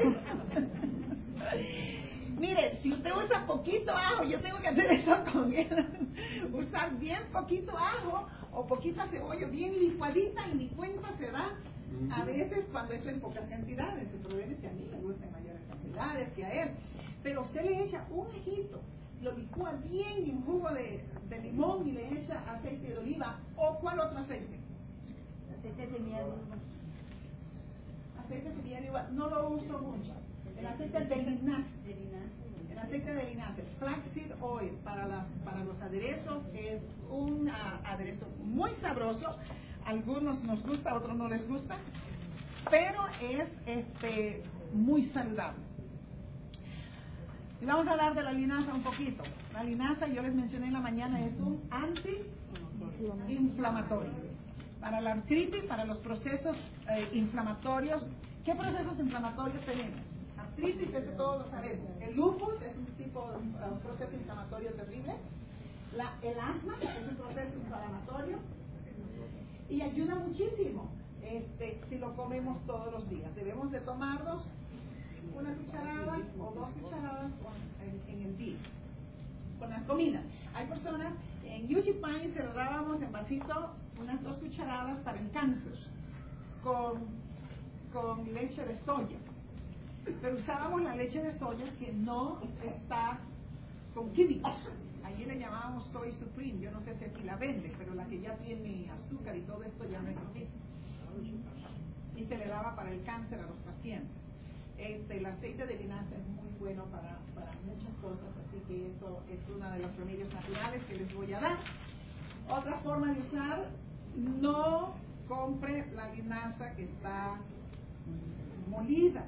Mire, si usted usa poquito ajo, yo tengo que hacer eso con él. Usar bien poquito ajo o poquita cebolla, bien licuadita, y mi cuenta se da a veces cuando es en pocas cantidades. El problema es que a mí me gustan mayores cantidades que a él. Pero usted le echa un ajito, lo licúa bien en jugo de, de limón y le echa aceite de oliva. ¿O cuál otro aceite? Aceite de miel. Aceite de miel no lo uso mucho. El aceite de linaza. El aceite de linaza, flaxseed oil, para, la, para los aderezos, es un uh, aderezo muy sabroso. Algunos nos gusta, a otros no les gusta, pero es este muy saludable. Y vamos a hablar de la linaza un poquito. La linaza, yo les mencioné en la mañana, es un antiinflamatorio. Para la artritis, para los procesos eh, inflamatorios. ¿Qué procesos inflamatorios tenemos? Artritis, ese todos lo sabemos. El lupus es un tipo de uh, proceso inflamatorio terrible. La, el asma es un proceso inflamatorio. Y ayuda muchísimo este, si lo comemos todos los días. Debemos de tomarnos una cucharada o dos cucharadas con, en, en el día, con las comidas. Hay personas, en U G Pine cerrábamos en vasito unas dos cucharadas para el cáncer, con, con leche de soya. Pero usábamos la leche de soya que no está con químicos. Allí le llamábamos Soy Supreme, yo no sé si aquí la venden, pero la que ya tiene azúcar y todo esto ya no existe. Y se le daba para el cáncer a los pacientes. Este, el aceite de linaza es muy bueno para, para muchas cosas, así que eso es uno de los remedios naturales que les voy a dar. Otra forma de usar, no compre la linaza que está molida.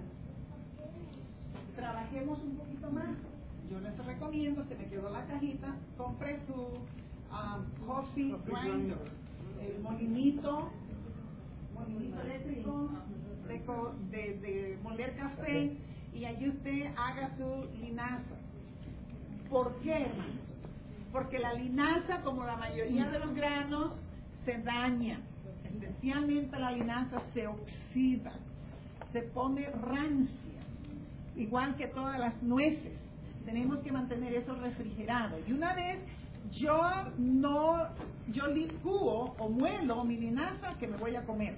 Trabajemos un poquito más. Yo les recomiendo, se me quedó la cajita, compre su um, coffee grinder, el molinito, molinito eléctrico de, de, de moler café, y allí usted haga su linaza. ¿Por qué, hermanos? Porque la linaza, como la mayoría de los granos, se daña. Especialmente la linaza se oxida, se pone rancia, igual que todas las nueces. Tenemos que mantener eso refrigerado. Y una vez yo no, yo licúo o muelo mi linaza que me voy a comer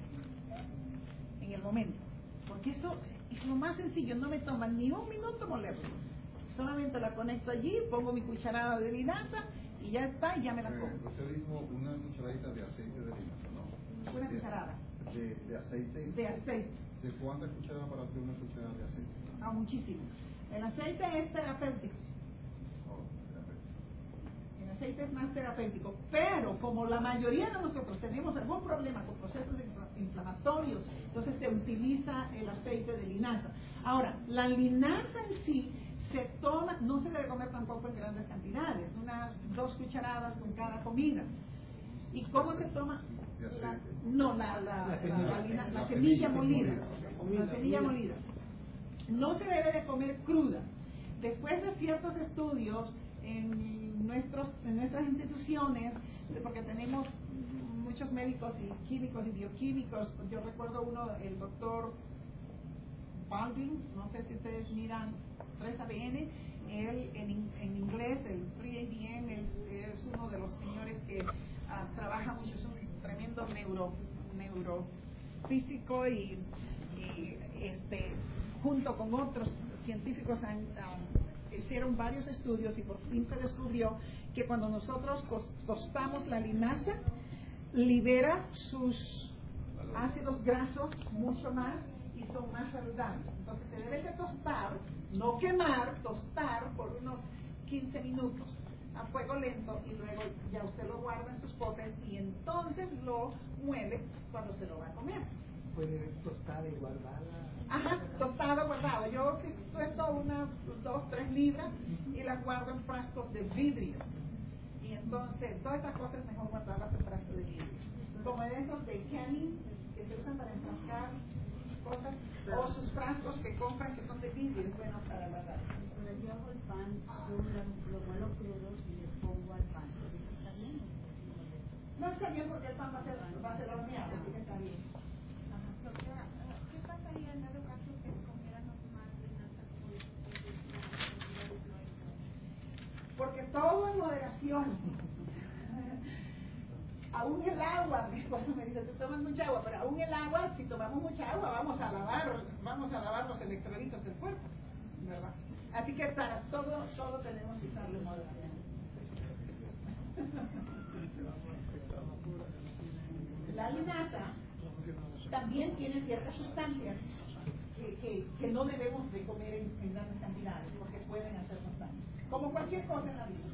en el momento. Porque eso es lo más sencillo, no me toma ni un minuto molerlo. Solamente la conecto allí, pongo mi cucharada de linaza y ya está, y ya me la como. Eh, usted dijo una cucharadita de aceite de linaza, ¿no? Una cucharada. De, de aceite. De aceite. ¿De cuántas cucharadas para hacer una cucharada de aceite? Ah, muchísimo. El aceite es terapéutico. Oh, terapéutico. El aceite es más terapéutico, pero como la mayoría de nosotros tenemos algún problema con procesos inflamatorios, entonces se utiliza el aceite de linaza. Ahora, la linaza en sí se toma, no se debe comer tampoco en grandes cantidades, unas dos cucharadas con cada comida. ¿Y cómo se toma? La, no, la, la, la, la, la, la semilla molida. La semilla molida. No se debe de comer cruda. Después de ciertos estudios en, nuestros, en nuestras instituciones, porque tenemos muchos médicos y químicos y bioquímicos, yo recuerdo uno, el doctor Baldwin, no sé si ustedes miran tres A B N, él en, en inglés, el tres A B N, es, es uno de los señores que uh, trabaja mucho, es un tremendo neuro, neurofísico y, y este, junto con otros científicos han, um, hicieron varios estudios y por fin se descubrió que cuando nosotros tostamos la linaza, libera sus ácidos grasos mucho más y son más saludables. Entonces se debe de tostar, no quemar, tostar por unos quince minutos a fuego lento y luego ya usted lo guarda en sus potes y entonces lo muele cuando se lo va a comer. Puede tostar y guardarla. Ajá, tostado, guardado. Yo tuesto unas dos, tres libras y las guardo en frascos de vidrio. Y entonces, todas estas cosas es mejor guardarlas en frascos de vidrio. Como esos de canning que se usan para enfrascar cosas, o sus frascos que compran que son de vidrio, es bueno para guardar. Pero yo hago el pan, yo lo muelo crudo y le pongo al pan. No está bien porque el pan va a ser, va a ser horneado, así que está bien. Ajá, doctora, ¿qué pasaría en dado caso que comiéramos más de nata? Porque todo en moderación. Aún el agua, mi esposo me dice, tú tomas mucha agua, pero aún el agua, si tomamos mucha agua, vamos a lavar, vamos a lavar los electrolitos del cuerpo, ¿verdad? Así que para todo, todo tenemos que usarlo en moderación. La linaza también tiene ciertas sustancias que, que, que no debemos de comer en, en grandes cantidades porque pueden hacernos daño, como cualquier cosa en la vida.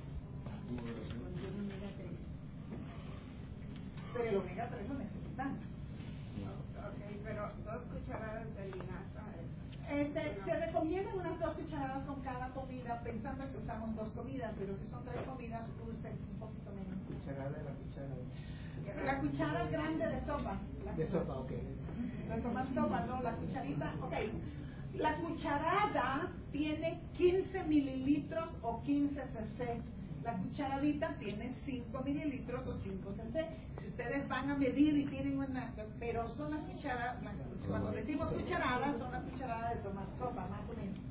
Pero el omega tres lo necesitamos. Ok, pero dos cucharadas de linaza. Este, se recomiendan unas dos cucharadas con cada comida, pensando que usamos dos comidas, pero si son tres comidas, usen un poquito menos. Cucharada de la cuchara. La cuchara grande de sopa. De sopa, ok. De tomar sopa, no, la cucharita, ok. La cucharada tiene quince mililitros o quince cc. La cucharadita tiene cinco mililitros o cinco cc. Si ustedes van a medir y tienen una, pero son las cucharadas, cuando decimos cucharadas, son las cucharadas de tomar sopa, más o menos.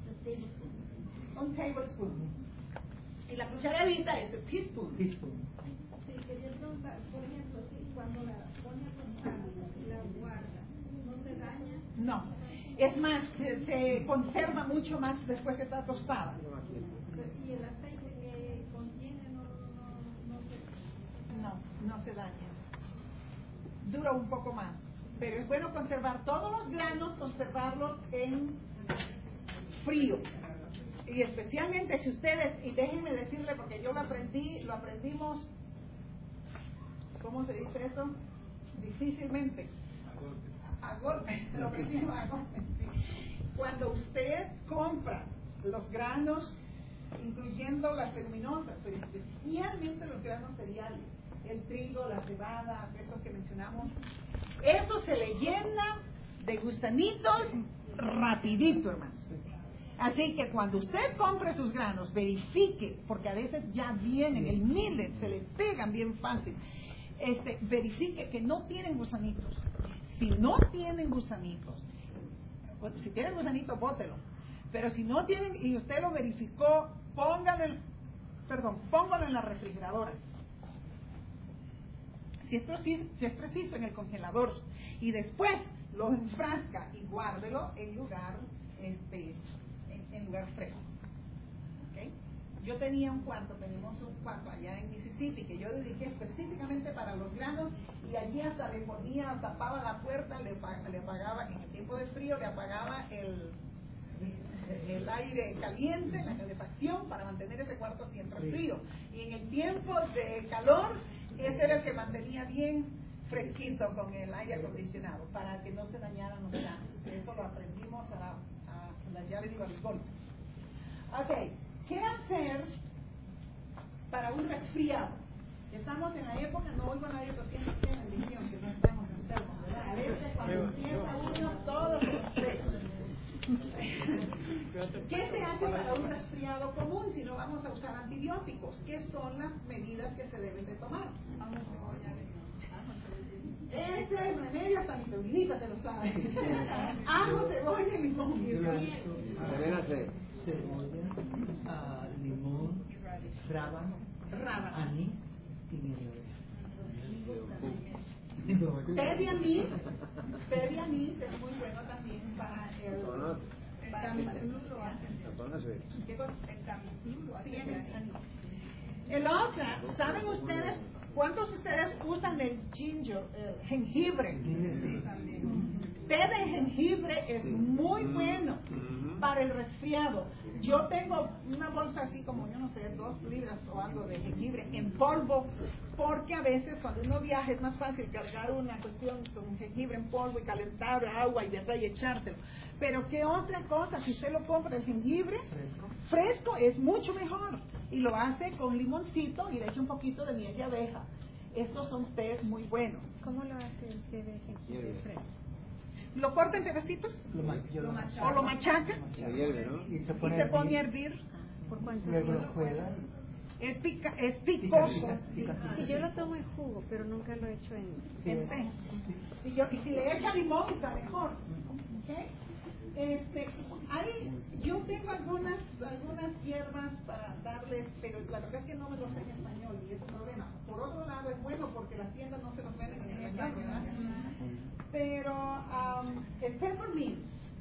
Un tablespoon. Y la cucharadita es el teaspoon. Teaspoon. Sí, quería preguntar, por ejemplo, si cuando la pone a contar y la guarda, ¿no se daña? No. Es más, se, se conserva mucho más después que está tostada. Y el aceite que contiene no, no, no se... No, no se daña. Dura un poco más. Pero es bueno conservar todos los granos, conservarlos en frío. Y especialmente si ustedes, y déjenme decirle porque yo lo aprendí, lo aprendimos, ¿cómo se dice eso? Difícilmente. A golpe. Lo aprendimos a golpe, sí. Cuando usted compra los granos, incluyendo las leguminosas, pero especialmente los granos cereales, el trigo, la cebada, esos que mencionamos, eso se le llena de gusanitos rapidito, hermano. Así que cuando usted compre sus granos, verifique, porque a veces ya vienen, el millet se le pegan bien fácil, este, verifique que no tienen gusanitos. Si no tienen gusanitos, pues, si tienen gusanitos, bótelo. Pero si no tienen, y usted lo verificó, póngalo, el, perdón, póngalo en la refrigeradora. Si es, preciso, si es preciso, en el congelador. Y después lo enfrasca y guárdelo en lugar, este, en, en lugar fresco. ¿Okay? Yo tenía un cuarto, tenemos un cuarto allá en Mississippi que yo dediqué específicamente para los granos y allí hasta le ponía, tapaba la puerta, le, le apagaba, en el tiempo de frío le apagaba el, el aire caliente, la calefacción para mantener ese cuarto siempre frío. Y en el tiempo de calor, ese era el que mantenía bien fresquito con el aire acondicionado para que no se dañaran los granos. Eso lo aprendimos a, a, a ya les digo, a los golpes. Ok, ¿qué hacer para un resfriado? Estamos en la época, no oigo a nadie tosiendo, qué bendición que no estamos enfermos, ¿verdad? A veces cuando empieza uno, todos se enferman. ¿Qué se hace para un resfriado común si no vamos a usar antibióticos? ¿Qué son las medidas que se deben de tomar? Ese es el remedio, hasta mi sobrinita se lo sabe. Ajo, cebolla y limón. Cebolla, uh, limón, rábano, Rábano. anís y miel. Té de anís, té de anís es muy bueno también para el... Para el ¿Qué cosa? Sí, el anís. El otro, ¿saben ustedes cuántos de ustedes usan el ginger, el jengibre? Té de jengibre es muy bueno para el resfriado. Yo tengo una bolsa así como, yo no sé, dos libras o algo de jengibre en polvo, porque a veces cuando uno viaja es más fácil cargar una cuestión con jengibre en polvo y calentar agua y verdad y echárselo. Pero qué otra cosa, si usted lo compra el jengibre fresco, fresco es mucho mejor. Y lo hace con limoncito y le echa un poquito de miel de abeja. Estos son tés muy buenos. ¿Cómo lo hace el té de jengibre fresco? Lo corta en pedacitos Lo, ma yo lo machaco. o lo machaca Se hierve, ¿no? Y se pone, y se pone a hervir. ¿Por cuánto luego tiempo? lo juega. Es, pica, es picoso. Sí, yo lo tomo en jugo, pero nunca lo he hecho en, en té. Y, yo, y si le echa limón está mejor. ¿Okay? Este, hay, yo tengo algunas algunas hierbas para darles, pero la verdad es que no me los sé en español y es un problema. Por otro lado es bueno porque las tiendas no se los venden en español, ¿verdad? Pero um, el peppermint,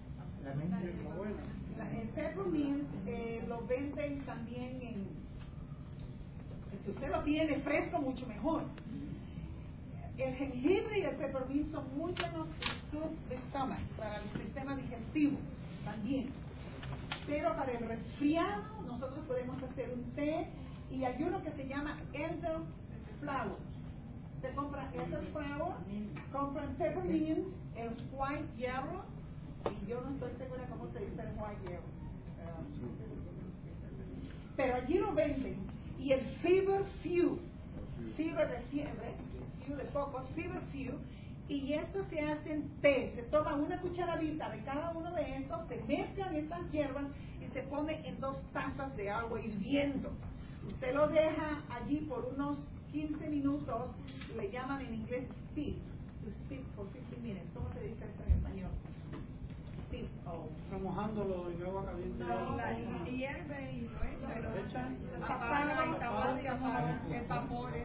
la, el peppermint eh, lo venden también en, si usted lo tiene fresco mucho mejor. El jengibre y el peppermint son muy buenos en su estómago, para el sistema digestivo también. Pero para el resfriado nosotros podemos hacer un té y hay uno que se llama elderflower. Se compra elderflower, compran peppermint, el white yarrow, y yo no estoy segura cómo se dice el white yarrow. Pero allí lo venden. Y el feverfew, fever de fiebre, de pocos, feverfew, y esto se hace en té. Se toma una cucharadita de cada uno de estos, se mezclan estas hierbas y se pone en dos tazas de agua hirviendo. Usted lo deja allí por unos quince minutos, le llaman en inglés steep, to steep for fifteen minutes. ¿Cómo se dice esto en español? Steep. Oh. Remojándolo en agua caliente. No, la hierve y lo echa, y lo echa, apaga y tapada y apaga, el vapor es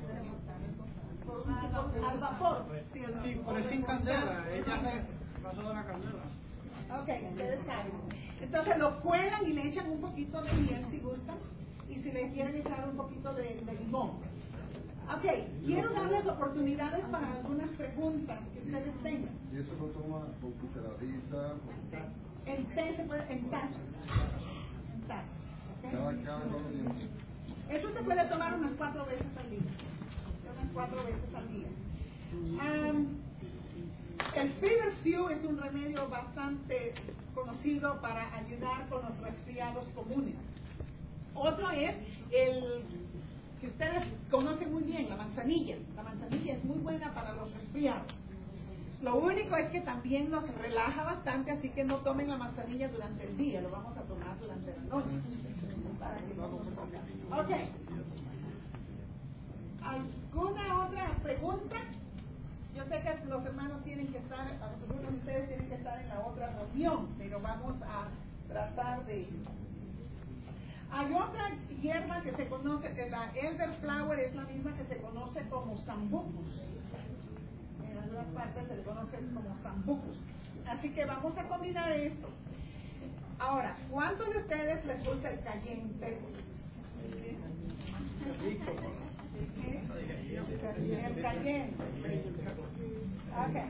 al vapor. Sí, sí, pero sin candela, ella se pasó de la candela. Ok, ustedes saben. Entonces lo cuelan y le echan un poquito de miel si gustan, y si le quieren echar un poquito de, de limón. Ok, quiero darles oportunidades para algunas preguntas que ustedes tengan. ¿Y eso lo toma con cucharadita? El té se puede en taza. En taza. Cada cada cuatro días. Eso se puede tomar unas cuatro veces al día. Unas cuatro veces al día. Um, el feverfew es un remedio bastante conocido para ayudar con los resfriados comunes. Otro es el que ustedes conocen muy bien, la manzanilla. La manzanilla es muy buena para los resfriados. Lo único es que también nos relaja bastante, así que no tomen la manzanilla durante el día, lo vamos a tomar durante la noche. Para que no nos ponga. Ok. ¿Alguna otra pregunta? Yo sé que los hermanos tienen que estar, algunos de ustedes tienen que estar en la otra reunión, pero vamos a tratar de... Hay otra hierba que se conoce, la elderflower es la misma que se conoce como sambucus. En algunas partes se le conoce como sambucus. Así que vamos a combinar esto. Ahora, ¿cuántos de ustedes les gusta el cayenne? El cayenne. Okay.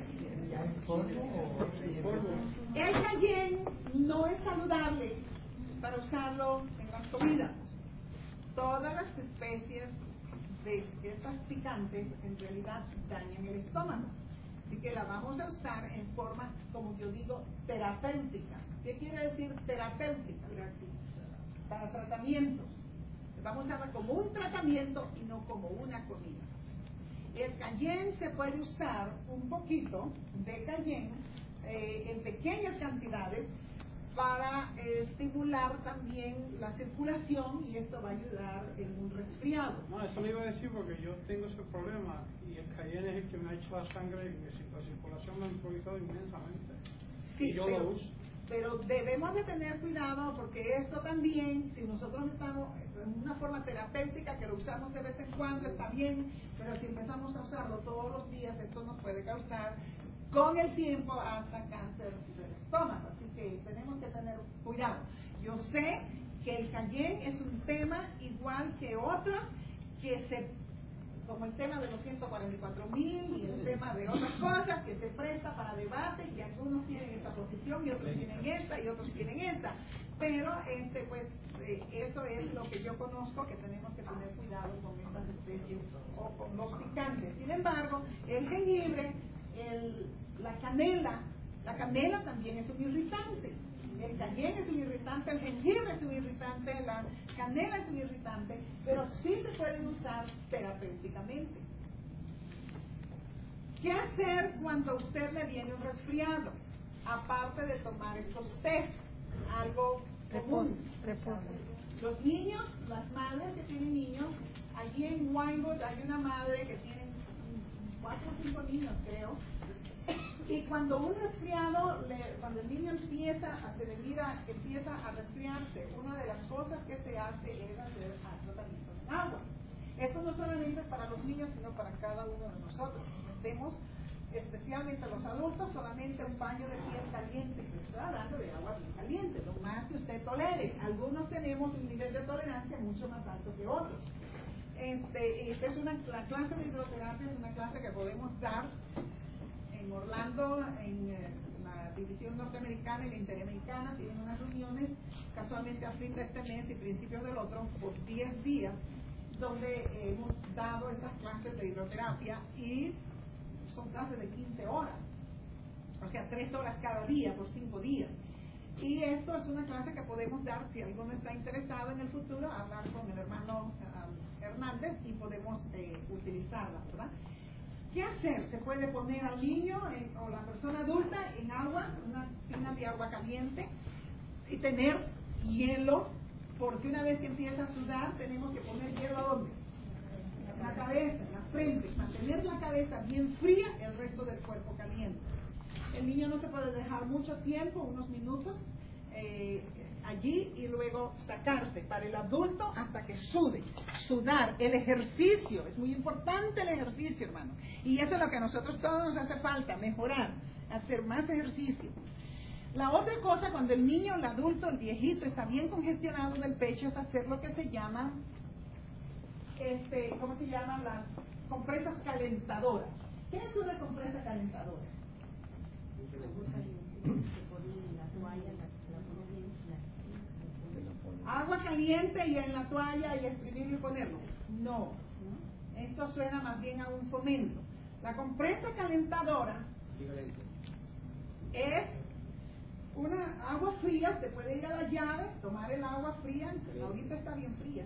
El cayenne no es saludable para usarlo en las comidas. Todas las especies de estas picantes en realidad dañan el estómago. Así que la vamos a usar en forma, como yo digo, terapéutica. ¿Qué quiere decir terapéutica? Para tratamientos. Vamos a usarla como un tratamiento y no como una comida. El cayenne se puede usar un poquito de cayenne eh, en pequeñas cantidades para eh, estimular también la circulación, y esto va a ayudar en un resfriado. No, eso le iba a decir porque yo tengo ese problema y el cayenne es el que me ha hecho la sangre y la circulación me ha improvisado inmensamente. Sí, y yo pero, lo uso. Pero debemos de tener cuidado porque esto también, si nosotros estamos en una forma terapéutica que lo usamos de vez en cuando, está bien, pero si empezamos a usarlo todos los días, esto nos puede causar con el tiempo hasta cáncer del estómago. Así que tenemos que tener cuidado. Yo sé que el cayenne es un tema igual que otros que se, como el tema de los ciento cuarenta y cuatro mil y el tema de otras cosas que se presta para debate, y algunos tienen esta posición y otros tienen esta y otros tienen esta, pero este pues eh, eso es lo que yo conozco, que tenemos que tener cuidado con estas especies o con los picantes. Sin embargo, el jengibre, el, la canela, la canela también es un irritante. El cayenne es un irritante, el jengibre es un irritante, la canela es un irritante, pero sí se pueden usar terapéuticamente. ¿Qué hacer cuando a usted le viene un resfriado? Aparte de tomar estos test, algo común. Reposo. Los niños, las madres que tienen niños, allí en Wynwood hay una madre que tiene cuatro o cinco niños, creo. Y cuando un resfriado, le, cuando el niño empieza a tener vida, empieza a resfriarse, una de las cosas que se hace es hacer tratamientos en agua. Esto no solamente es para los niños, sino para cada uno de nosotros. Metemos, especialmente a los adultos, solamente un paño de piel caliente. Estoy hablando de agua bien caliente, lo más que usted tolere. Algunos tenemos un nivel de tolerancia mucho más alto que otros. Este, esta es una, la clase de hidroterapia es una clase que podemos dar en Orlando, en eh, la división norteamericana y la interamericana. Tienen unas reuniones casualmente a fin de este mes y principios del otro por diez días, donde eh, hemos dado estas clases de hidroterapia, y son clases de quince horas, o sea, tres horas cada día por cinco días. Y esto es una clase que podemos dar si alguno está interesado en el futuro, hablar con el hermano um, Hernández y podemos eh, utilizarla, ¿verdad? ¿Qué hacer? Se puede poner al niño en, o la persona adulta en agua, una tina de agua caliente, y tener hielo, porque una vez que empieza a sudar tenemos que poner hielo ¿a dónde? En la cabeza, en la frente, mantener la cabeza bien fría, el resto del cuerpo caliente. El niño no se puede dejar mucho tiempo, unos minutos, eh, allí y luego sacarse. Para el adulto hasta que sude. Sudar, el ejercicio, es muy importante el ejercicio, hermano. Y eso es lo que a nosotros todos nos hace falta, mejorar, hacer más ejercicio. La otra cosa, cuando el niño, el adulto, el viejito está bien congestionado del pecho, es hacer lo que se llama, este, ¿cómo se llaman? Las compresas calentadoras. ¿Qué es una compresa calentadora? Agua caliente y en la toalla y escribirlo y ponerlo. No, esto suena más bien a un fomento. La compresa calentadora es una agua fría. Usted puede ir a la llave, tomar el agua fría, ahorita está bien fría,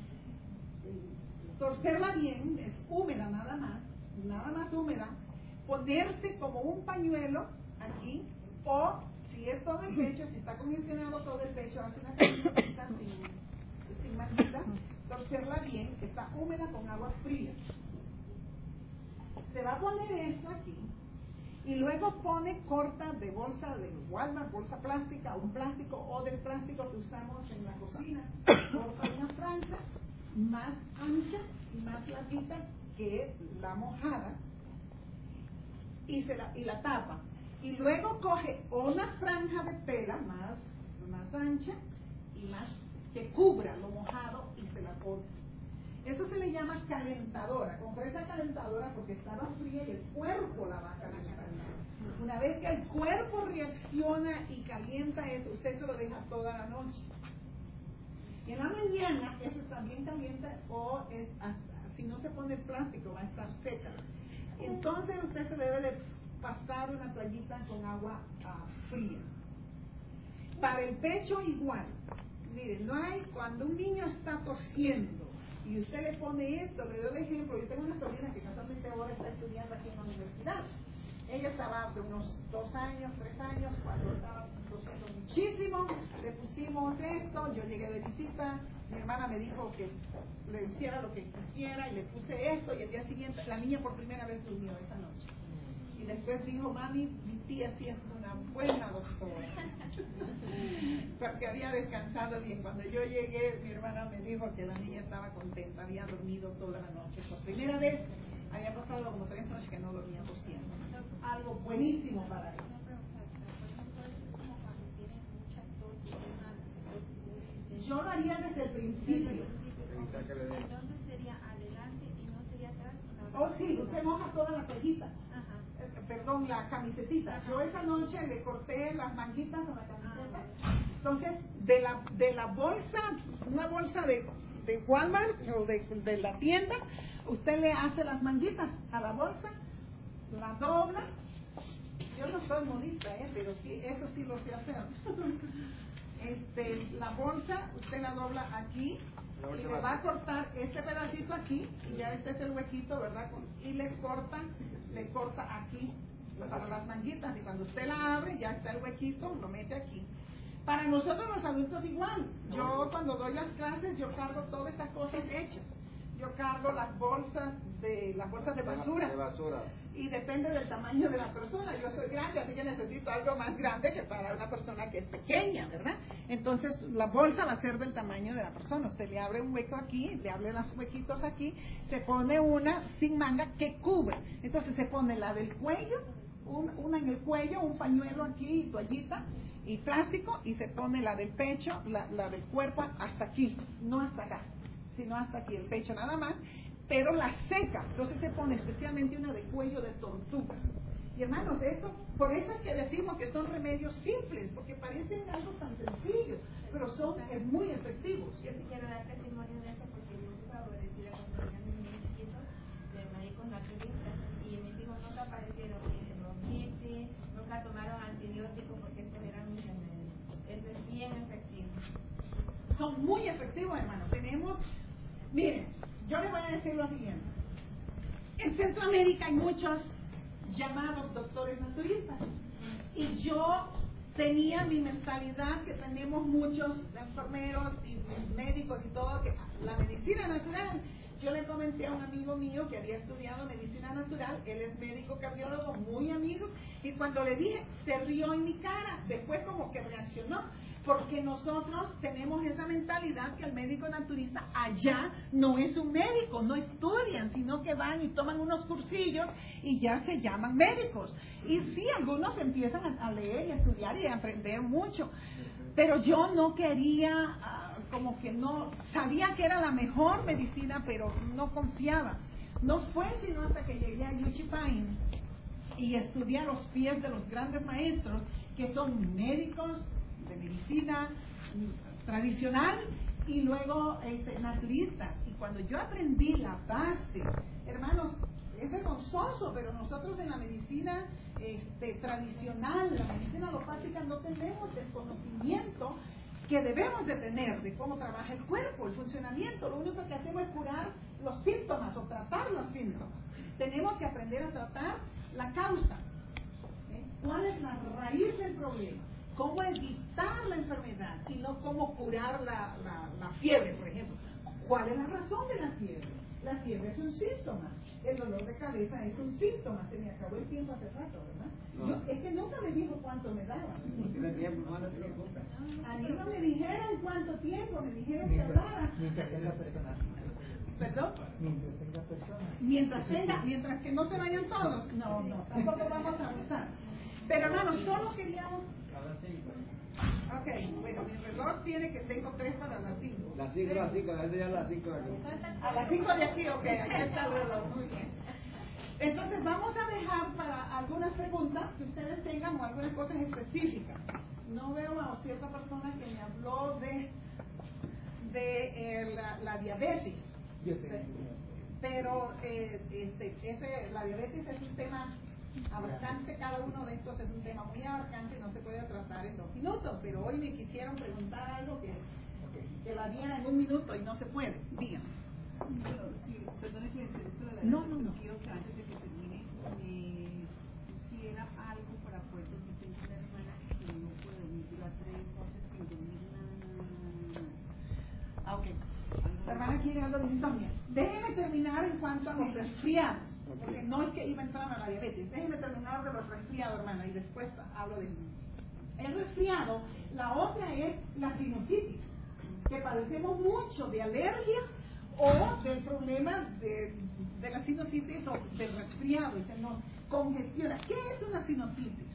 torcerla bien, es húmeda nada más, nada más húmeda, ponerse como un pañuelo aquí, o si es todo el pecho, si está congestionado todo el pecho, hace una camiseta sin, sin manguita, torcerla bien, que está húmeda con agua fría. Se va a poner esto aquí, y luego pone corta de bolsa de Walmart, bolsa plástica, un plástico o del plástico que usamos en la cocina, corta una franja más ancha y más larguita que la mojada, y, se la, y la tapa. Y luego coge una franja de tela más, más ancha y más que cubra lo mojado y se la pone. Eso se le llama calentadora, compresa calentadora, porque estaba fría y el cuerpo la va a calentar. Una vez que el cuerpo reacciona y calienta eso, usted se lo deja toda la noche. Y en la mañana eso también calienta, o es hasta, si no se pone plástico va a estar seca. Entonces usted se debe de pasar una toallita con agua uh, fría. Para el pecho igual. Miren, no hay, cuando un niño está tosiendo y usted le pone esto, le doy el ejemplo. Yo tengo una sobrina que casualmente ahora está estudiando aquí en la universidad. Ella estaba de unos dos años, tres años, cuando estaba tosiendo muchísimo, le pusimos esto, yo llegué de visita, mi hermana me dijo que le hiciera lo que quisiera y le puse esto, y el día siguiente la niña por primera vez durmió esa noche. Y después dijo, mami, mi tía sí es una buena doctora, porque había descansado bien. Cuando yo llegué, mi hermana me dijo que la niña estaba contenta, había dormido toda la noche. Por primera vez, había pasado como tres noches que no dormía tosiendo. Algo buenísimo para ella. Yo lo haría desde el principio. Entonces sería adelante y no sería atrás. Oh, sí, usted moja toda la toallita. Eh, perdón, la camisetita. Yo esa noche le corté las manguitas a la camiseta. Entonces, de la, de la bolsa, una bolsa de, de Walmart o de, de la tienda, usted le hace las manguitas a la bolsa, la dobla. Yo no soy modista, ¿eh? Pero sí, eso sí lo sé hacer. Este, la bolsa, usted la dobla aquí y le va a cortar este pedacito aquí, y ya este es el huequito, ¿verdad? Y le corta, le corta aquí para las manguitas, y cuando usted la abre ya está el huequito, lo mete aquí. Para nosotros los adultos igual. Yo cuando doy las clases, yo cargo todas estas cosas hechas. Yo cargo las bolsas de las bolsas de basura. De basura. Y depende del tamaño de la persona. Yo soy grande, así que necesito algo más grande que para una persona que es pequeña, ¿verdad? Entonces la bolsa va a ser del tamaño de la persona. Usted le abre un hueco aquí, le abre los huequitos aquí, se pone una sin manga que cubre. Entonces se pone la del cuello, un, una en el cuello, un pañuelo aquí, toallita y plástico, y se pone la del pecho, la, la del cuerpo hasta aquí, no hasta acá, sino hasta aquí, el pecho nada más, pero la seca. Entonces se pone especialmente una de cuello de tortuga. Y hermanos, esto, por eso es que decimos que son remedios simples, porque parecen algo tan sencillo, pero son eh, muy efectivos. Yo sí quiero dar testimonio de eso porque yo fui favorecida cuando tenían niños chiquitos de médicos naturistas y mis hijos nunca padecieron bronquitis, nunca tomaron antibióticos porque estos eran mis remedios. Eso es bien efectivo. Son muy efectivos, hermanos. Tenemos, miren, yo les voy a decir lo siguiente. En Centroamérica hay muchos llamados doctores naturistas. Y yo tenía mi mentalidad que tenemos muchos enfermeros y médicos y todo, que la medicina natural. Yo le comenté a un amigo mío que había estudiado medicina natural, él es médico cardiólogo, muy amigo, y cuando le dije, se rió en mi cara, después como que reaccionó, porque nosotros tenemos esa mentalidad que el médico naturista allá no es un médico, no estudian, sino que van y toman unos cursillos y ya se llaman médicos. Y sí, algunos empiezan a leer y a estudiar y a aprender mucho, pero yo no quería, como que no, sabía que era la mejor medicina, pero no confiaba. No fue sino hasta que llegué a Yuchipain y estudié a los pies de los grandes maestros, que son médicos de medicina tradicional y luego este, naturista. Y cuando yo aprendí la base, hermanos, es vergonzoso, pero nosotros en la medicina este, tradicional, la medicina alopática, no tenemos el conocimiento que debemos de tener de cómo trabaja el cuerpo, el funcionamiento. Lo único que hacemos es curar los síntomas o tratar los síntomas. Tenemos que aprender a tratar la causa. ¿Eh? ¿Cuál es la raíz del problema? Cómo evitar la enfermedad y no cómo curar la, la, la fiebre, por ejemplo. ¿Cuál es la razón de la fiebre? La fiebre es un síntoma. El dolor de cabeza es un síntoma. Se me acabó el tiempo hace rato, ¿verdad? No. Yo, es que nunca me dijo cuánto me daban. A mí no me dijeron cuánto tiempo, me dijeron que hablara. Mientras tenga personas. ¿Perdón? Mientras tenga personas. Mientras tenga, mientras que no se vayan todos. No, no, tampoco vamos a abusar. Pero hermanos, solo queríamos... Ok, bueno, mi reloj tiene que tengo tres para las cinco. Las cinco, las cinco, a ya las cinco de aquí. A las cinco de aquí, ok, aquí está el reloj, muy bien. Entonces vamos a dejar para algunas preguntas que ustedes tengan o algunas cosas específicas. No veo a cierta persona que me habló de, de eh, la, la diabetes. Yo tengo. Pero eh, este, ese, la diabetes es un tema abarcante, cada uno de estos es un tema muy abarcante y no se puede tratar en dos minutos, pero hoy me quisieron preguntar algo que, que la diera en un minuto y no se puede. Dígame. Perdón, si de la No, no, no. Quiero que antes de que termine me hiciera algo para poder dormir. Tengo una hermana que no puede dormir, dura tres noches sin dormir nada. Ah, ok. La hermana quiere algo de insomnio. Déjeme terminar en cuanto a los resfriados, porque no es que iba a entrar a la diabetes. Déjeme terminar de los resfriados, hermana, y después hablo de eso. El resfriado, la otra es la sinusitis, que padecemos mucho de alergia o del problema de, de la sinusitis o del resfriado, y se nos congestiona. ¿Qué es una sinusitis?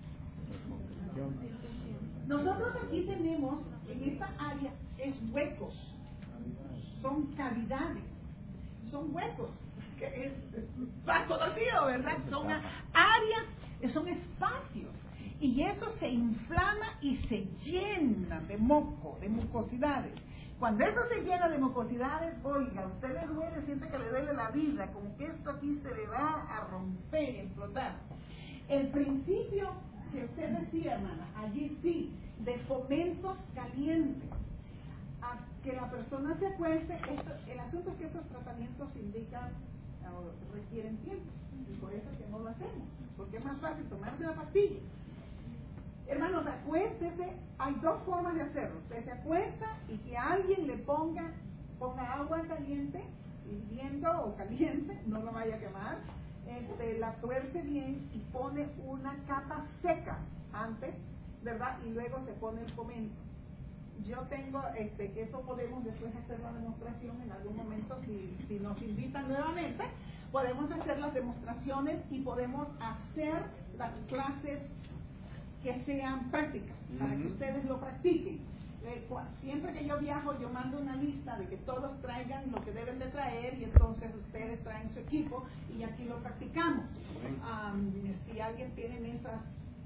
Nosotros aquí tenemos, en esta área, es huecos, son cavidades, son huecos, que es más conocido, ¿verdad? Son áreas, son espacios, y eso se inflama y se llena de moco, de mucosidades. Cuando eso se llena de mucosidades, oiga, a usted le duele, siente que le duele la vida, como que esto aquí se le va a romper y explotar. El principio que usted decía, hermana, allí sí, de fomentos calientes, a que la persona se acueste, esto, el asunto es que estos tratamientos indican, o requieren tiempo, y por eso es que no lo hacemos, porque es más fácil tomarse la pastilla. Hermanos, acuéstese, hay dos formas de hacerlo. Usted se acuesta y que alguien le ponga, ponga agua caliente, hirviendo o caliente, no lo vaya a quemar, este, la tuerce bien y pone una capa seca antes, ¿verdad? Y luego se pone el fomento. Yo tengo, este, que eso podemos después hacer la demostración en algún momento, si, si nos invitan nuevamente, podemos hacer las demostraciones y podemos hacer las clases que sean prácticas, para que ustedes lo practiquen. Eh, siempre que yo viajo, yo mando una lista de que todos traigan lo que deben de traer y entonces ustedes traen su equipo y aquí lo practicamos. Um, si alguien tiene mesas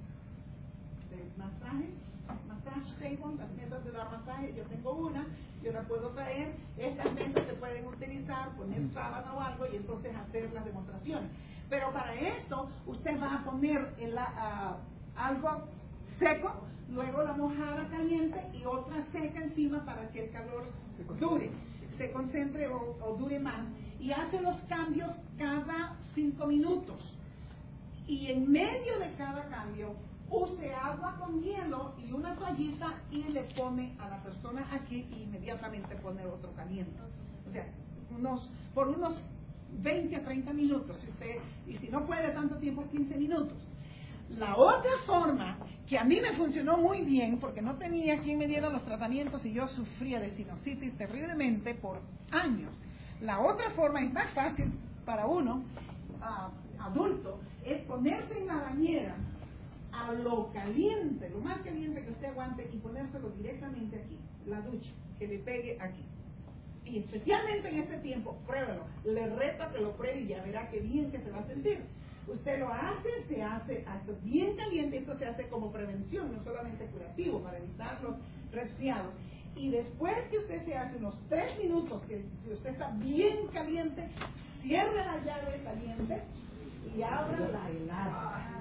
de masaje, massage table, las mesas de dar masaje, yo tengo una, yo la puedo traer, estas mesas se pueden utilizar, poner sábana o algo y entonces hacer las demostraciones. Pero para esto, usted va a poner el, uh, algo seco, luego la mojada caliente y otra seca encima para que el calor dure, se concentre o, o dure más. Y hace los cambios cada cinco minutos. Y en medio de cada cambio, use agua con hielo y una toallita y le pone a la persona aquí y inmediatamente pone otro caliente. O sea, unos, por unos veinte a treinta minutos, si usted, y si no puede tanto tiempo, quince minutos. La otra forma, que a mí me funcionó muy bien, porque no tenía quien me diera los tratamientos y yo sufría de sinusitis terriblemente por años. La otra forma es más fácil para uno, uh, adulto, es ponerse en la bañera a lo caliente, lo más caliente que usted aguante y ponérselo directamente aquí, la ducha, que le pegue aquí. Y especialmente en este tiempo, pruébelo, le reto a que lo pruebe y ya verá qué bien que se va a sentir. Usted lo hace, se hace hasta bien caliente, esto se hace como prevención, no solamente curativo, para evitar los resfriados. Y después que usted se hace unos tres minutos, que si usted está bien caliente, cierre la llave caliente y abra la helada.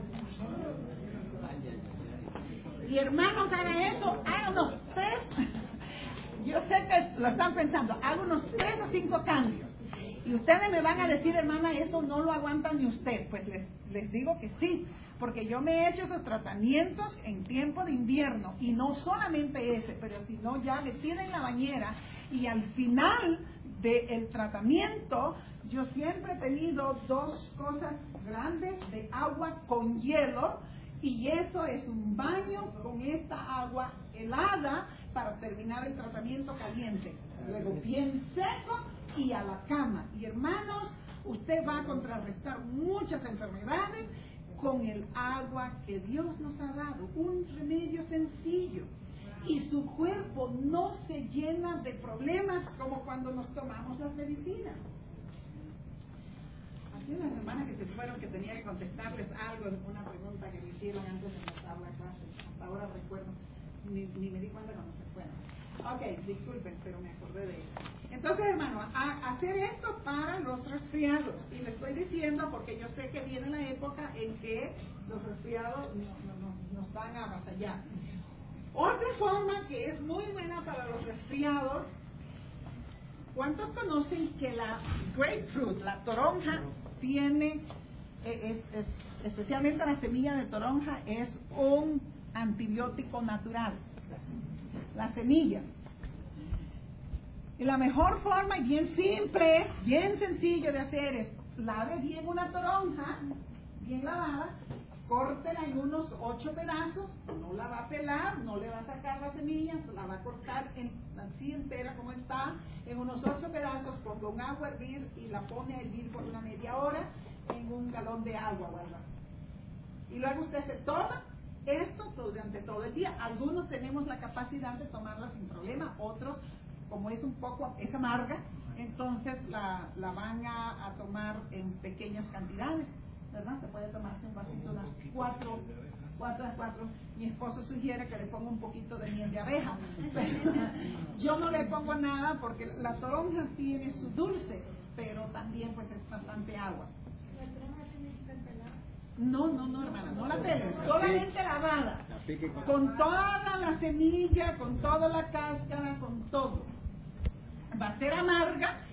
Y hermanos, haga eso, haga unos tres, yo sé que lo están pensando, haga unos tres o cinco cambios. Y ustedes me van a decir, hermana, eso no lo aguanta ni usted. Pues les, les digo que sí, porque yo me he hecho esos tratamientos en tiempo de invierno, y no solamente ese, pero si no ya le tienen la bañera, y al final del tratamiento, yo siempre he tenido dos cosas grandes de agua con hielo, y eso es un baño con esta agua helada para terminar el tratamiento caliente. Luego bien seco y a la cama. Y hermanos, usted va a contrarrestar muchas enfermedades con el agua que Dios nos ha dado. Un remedio sencillo. Y su cuerpo no se llena de problemas como cuando nos tomamos las medicinas. Así unas hermanas que se fueron que tenía que contestarles algo, una pregunta que me hicieron antes de empezar la clase. Hasta ahora recuerdo, ni, ni me di cuenta cuando se fueron. Ok, disculpen, pero me acordé de eso. Entonces, hermano, a hacer esto para los resfriados. Y le estoy diciendo porque yo sé que viene la época en que los resfriados no, no, no, nos van a avasallar. Otra forma que es muy buena para los resfriados, ¿cuántos conocen que la grapefruit, la toronja, tiene, es, es, especialmente la semilla de toronja, es un antibiótico natural? La semilla. Y la mejor forma, y bien simple, bien sencillo de hacer, es lave bien una toronja, bien lavada, córtela en unos ocho pedazos, no la va a pelar, no le va a sacar las semillas, la va a cortar en, así entera como está, en unos ocho pedazos, ponga un agua a hervir y la pone a hervir por una media hora en un galón de agua, ¿verdad? Y luego usted se toma esto durante todo el día. Algunos tenemos la capacidad de tomarla sin problema, otros, como es un poco, es amarga, entonces la, la van a, a tomar en pequeñas cantidades, ¿verdad? Se puede tomarse un vasito, unas cuatro, cuatro a cuatro. Mi esposo sugiere que le ponga un poquito de miel de abeja. Yo no le pongo nada porque la toronja tiene su dulce, pero también pues es bastante agua. No, no, no, hermana, no la peles, solamente lavada, con toda la semilla, con toda la cáscara, con todo. Va a ser amarga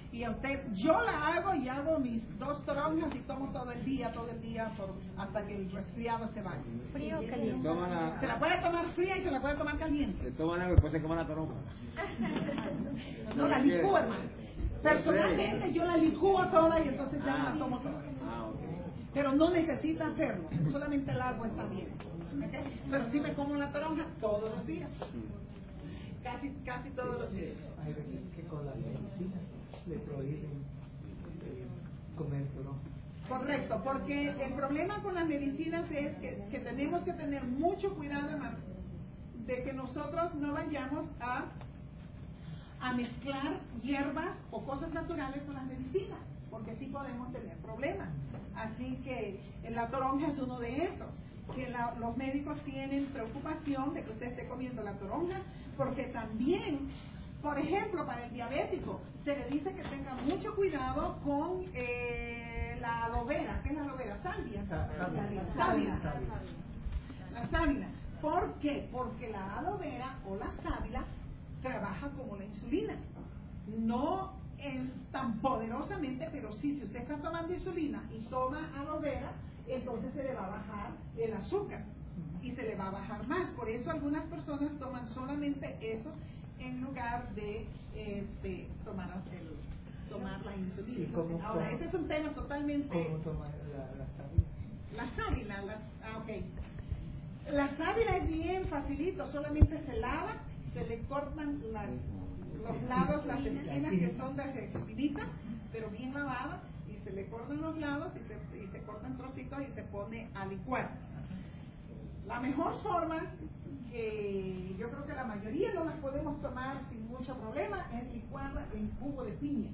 Y a usted, yo la hago y hago mis dos toronjas y tomo todo el día, todo el día, por, hasta que el resfriado se vaya. Frío o caliente. La... Se la puede tomar fría y se la puede tomar caliente. Se toman agua y después se coman la toronja. No, la licúo, hermano. Personalmente yo la licúo toda y entonces ya ah, la tomo toda. Ah, okay. Pero no necesita hacerlo, solamente el agua está bien. ¿Okay? Pero sí me como la toronja todos los días. Casi, casi todos los días. Hay veces que con la medicina le prohíben eh, comer toronja. Correcto, porque el problema con las medicinas es que, que tenemos que tener mucho cuidado, hermano, de que nosotros no vayamos a, a mezclar hierbas o cosas naturales con las medicinas, porque sí podemos tener problemas. Así que la toronja es uno de esos, que la, los médicos tienen preocupación de que usted esté comiendo la toronja, porque también, por ejemplo, para el diabético, se le dice que tenga mucho cuidado con eh, la aloe vera. ¿Qué es la aloe vera? Salvia. Sábila. La sábila. ¿Por qué? Porque la aloe vera o la sábila trabaja como la insulina. No en, tan poderosamente, pero sí, si usted está tomando insulina y toma aloe vera, entonces se le va a bajar el azúcar y se le va a bajar más. Por eso algunas personas toman solamente eso en lugar de, eh, de tomar, el, tomar la insulina. Cómo, Ahora, cómo, este es un tema totalmente... ¿Cómo tomar la, la sábila? La sábila, la, ah, ok. La sábila es bien facilito, solamente se lava, se le cortan las, los lados, las espinas que son las espinitas, pero bien lavadas, y se le cortan los lados y se, y se cortan trocitos y se pone a licuar. La mejor forma, que yo creo que la mayoría no las podemos tomar sin mucho problema, es licuarla en jugo de piña.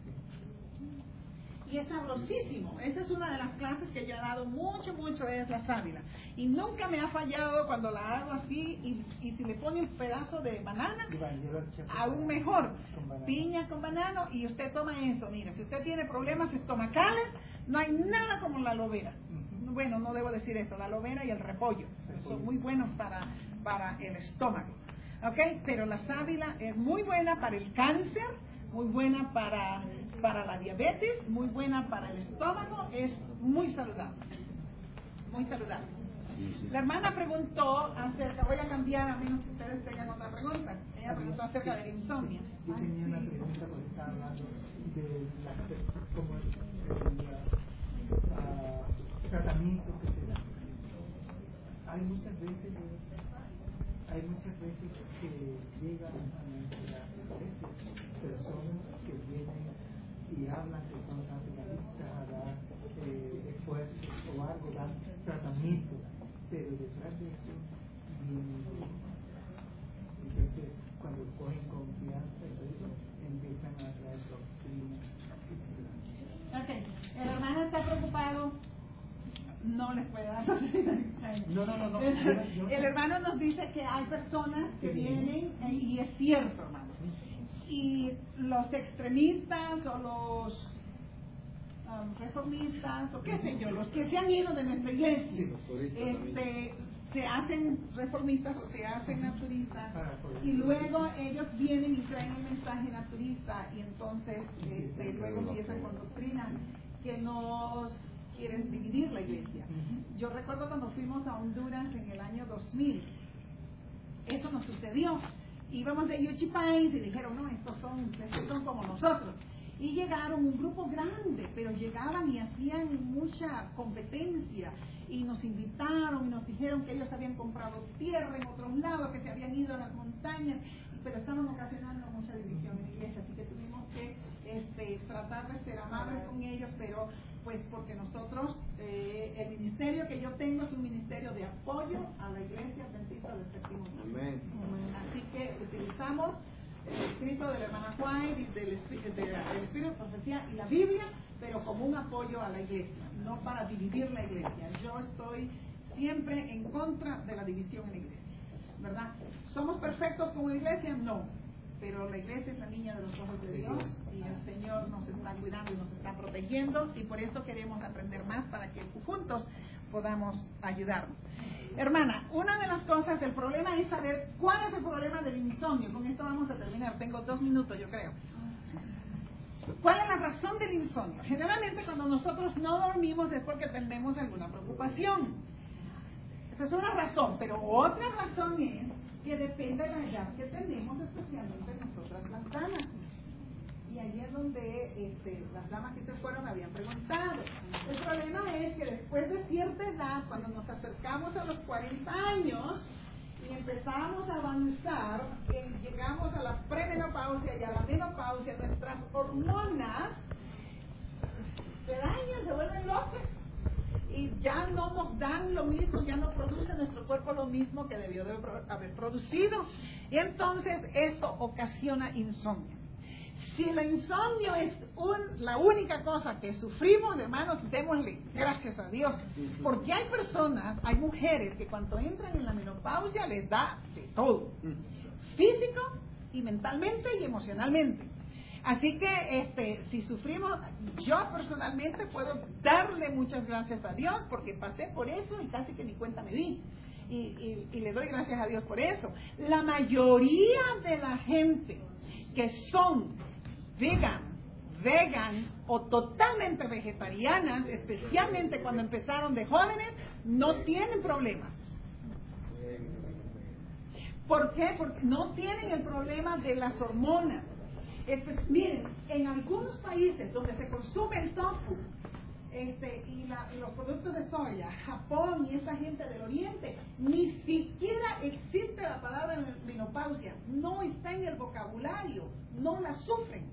Y es sabrosísimo. Esa es una de las clases que yo he dado mucho, mucho, es la sábila. Y nunca me ha fallado cuando la hago así, y, y si le pone un pedazo de banana, aún mejor. Piña con banano, y usted toma eso. Mire, si usted tiene problemas estomacales, no hay nada como la aloe vera. Bueno, no debo decir eso, la aloe vera y el repollo son muy buenos para, para el estómago. ¿Ok? Pero la sábila es muy buena para el cáncer, muy buena para, para la diabetes, muy buena para el estómago, es muy saludable. Muy saludable. La hermana preguntó acerca, voy a cambiar a menos que ustedes tengan otra pregunta. Ella preguntó acerca del insomnio. Yo tenía una pregunta porque estaba hablando de la, como el, el uh, tratamiento que se da. Hay muchas veces, hay muchas veces que llegan a nuestra iglesia personas que vienen y hablan que son capitalistas a dar eh, esfuerzos o algo, dan tratamiento, pero detrás de eso vienen, entonces cuando cogen confianza eso, empiezan a traer doctrina. Ok, el hermano está preocupado, no les puede dar no, no, no, no. El hermano nos dice que hay personas que vienen, y es cierto, hermano, y los extremistas o los um, reformistas o qué sé yo, los que se han ido de nuestra iglesia, este, se hacen reformistas o se hacen naturistas, y luego ellos vienen y traen el mensaje naturista, y entonces este, luego empiezan con doctrinas que nos quieren dividir la iglesia. Yo recuerdo cuando fuimos a Honduras en el año dos mil, eso nos sucedió. Íbamos de Yuchipais y dijeron, no, estos son, estos son como nosotros. Y llegaron un grupo grande, pero llegaban y hacían mucha competencia. Y nos invitaron y nos dijeron que ellos habían comprado tierra en otros lados, que se habían ido a las montañas, pero estaban ocasionando mucha división en la iglesia. Así que tuvimos que este, tratar de ser amables con ellos, pero pues porque nosotros, eh, el ministerio que yo tengo es un ministerio de apoyo a la iglesia adventista del séptimo día. Amén. Así que utilizamos el escrito de la hermana White, y del, espíritu, de, del Espíritu de Profecía y la Biblia, pero como un apoyo a la iglesia, no para dividir la iglesia. Yo estoy siempre en contra de la división en la iglesia, ¿verdad? ¿Somos perfectos como iglesia? No, pero la iglesia es la niña de los ojos de Dios, y el Señor nos está cuidando y nos está protegiendo, y por eso queremos aprender más para que juntos podamos ayudarnos. Hermana, una de las cosas, el problema es saber cuál es el problema del insomnio. Con esto vamos a terminar, tengo dos minutos yo creo. ¿Cuál es la razón del insomnio? Generalmente cuando nosotros no dormimos es porque tenemos alguna preocupación. Esa es una razón, pero otra razón es que depende de la edad que tenemos, especialmente nosotras las damas. Y ahí es donde este, las damas que se fueron habían preguntado. El problema es que después de cierta edad, cuando nos acercamos a los cuarenta años y empezamos a avanzar, eh, llegamos a la premenopausia y a la menopausia, nuestras hormonas se dañan, se vuelven locas y ya no nos dan lo mismo, ya no produce nuestro cuerpo lo mismo que debió de haber producido. Y entonces esto ocasiona insomnio. Si el insomnio es un, la única cosa que sufrimos, hermanos, démosle gracias a Dios. Porque hay personas, hay mujeres que cuando entran en la menopausia les da de todo. Físico y mentalmente y emocionalmente. Así que este, si sufrimos, yo personalmente puedo darle muchas gracias a Dios porque pasé por eso y casi que ni cuenta me di. Y, y, y le doy gracias a Dios por eso. La mayoría de la gente que son vegan, vegan o totalmente vegetarianas, especialmente cuando empezaron de jóvenes, no tienen problemas. ¿Por qué? Porque no tienen el problema de las hormonas. Este, miren, en algunos países donde se consume el tofu este, y, la, y los productos de soya, Japón y esa gente del oriente, ni siquiera existe la palabra menopausia, no está en el vocabulario, no la sufren.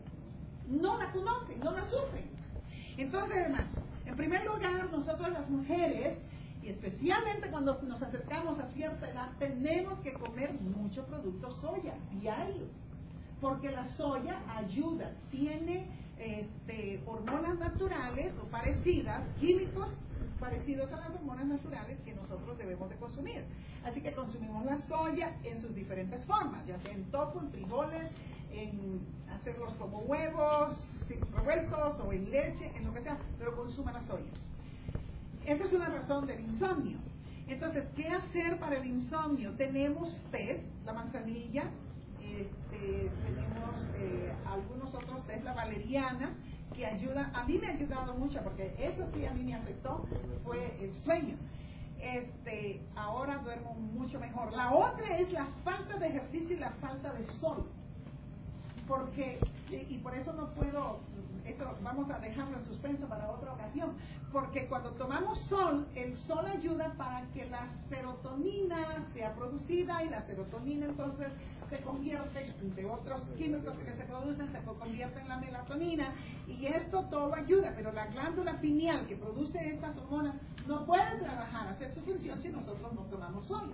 No la conocen, no la sufren. Entonces, hermanos, en primer lugar, nosotros las mujeres, y especialmente cuando nos acercamos a cierta edad, tenemos que comer mucho producto soya, diario. Porque la soya ayuda, tiene este, hormonas naturales o parecidas, químicos parecidos a las hormonas naturales que nosotros debemos de consumir. Así que consumimos la soya en sus diferentes formas, ya sea en tofu, en frijoles, en hacerlos como huevos revueltos o en leche, en lo que sea, pero consuma la soya. Esa es una razón del insomnio. Entonces, ¿qué hacer para el insomnio? Tenemos test, la manzanilla, este, tenemos eh, algunos otros test, la valeriana, que ayuda, a mí me ha ayudado mucho, porque eso sí a mí me afectó, fue el sueño. Este, ahora duermo mucho mejor. La otra es la falta de ejercicio y la falta de sol. Porque, y, y por eso no puedo, eso vamos a dejarlo en suspenso para otra ocasión, porque cuando tomamos sol, el sol ayuda para que la serotonina sea producida y la serotonina entonces se convierte, de otros químicos que se producen, se convierte en la melatonina y esto todo ayuda, pero la glándula pineal que produce estas hormonas no puede trabajar, hacer su función si nosotros no tomamos sol.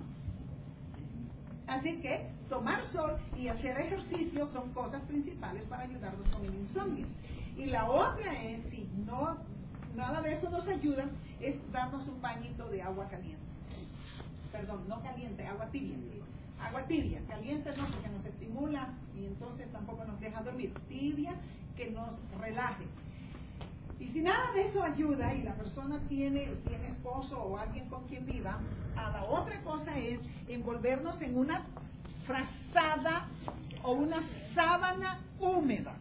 Así que tomar sol y hacer ejercicio son cosas principales para ayudarnos con el insomnio. Y la otra es, si no nada de eso nos ayuda, es darnos un bañito de agua caliente. Perdón, no caliente, agua tibia. Agua tibia, caliente no, porque nos estimula y entonces tampoco nos deja dormir. Tibia, que nos relaje. Y si nada de eso ayuda y la persona tiene, tiene esposo o alguien con quien viva, a la otra cosa es envolvernos en una frazada o una sábana húmeda.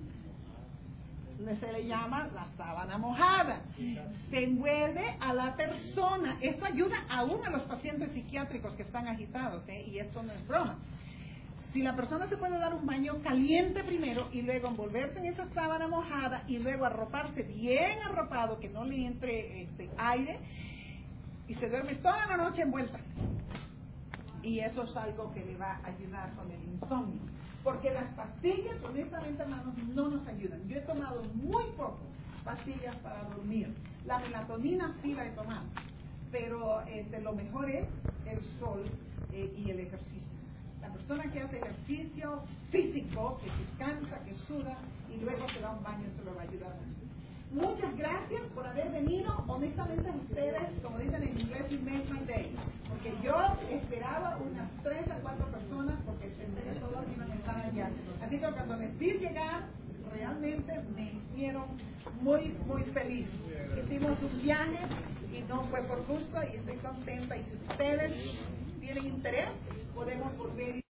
Se le llama la sábana mojada. Se envuelve a la persona. Esto ayuda aún a los pacientes psiquiátricos que están agitados, ¿eh? Y esto no es broma. Si la persona se puede dar un baño caliente primero y luego envolverse en esa sábana mojada y luego arroparse bien arropado, que no le entre este, aire, y se duerme toda la noche envuelta. Y eso es algo que le va a ayudar con el insomnio. Porque las pastillas, honestamente, hermanos, no nos ayudan. Yo he tomado muy poco pastillas para dormir. La melatonina sí la he tomado. Pero este, lo mejor es el sol eh, y el ejercicio. La persona que hace ejercicio físico, que se cansa, que suda, y luego se da un baño, eso le va a ayudar mucho. Muchas gracias por haber venido. Honestamente, ustedes, como dicen en inglés, you made my day. Porque yo esperaba unas tres a cuatro personas, porque pensé que todos iban a estar allá. Así que cuando les vi llegar, realmente me hicieron muy, muy feliz. Hicimos un viaje y no fue por gusto y estoy contenta. Y si ustedes tienen interés, podemos volver.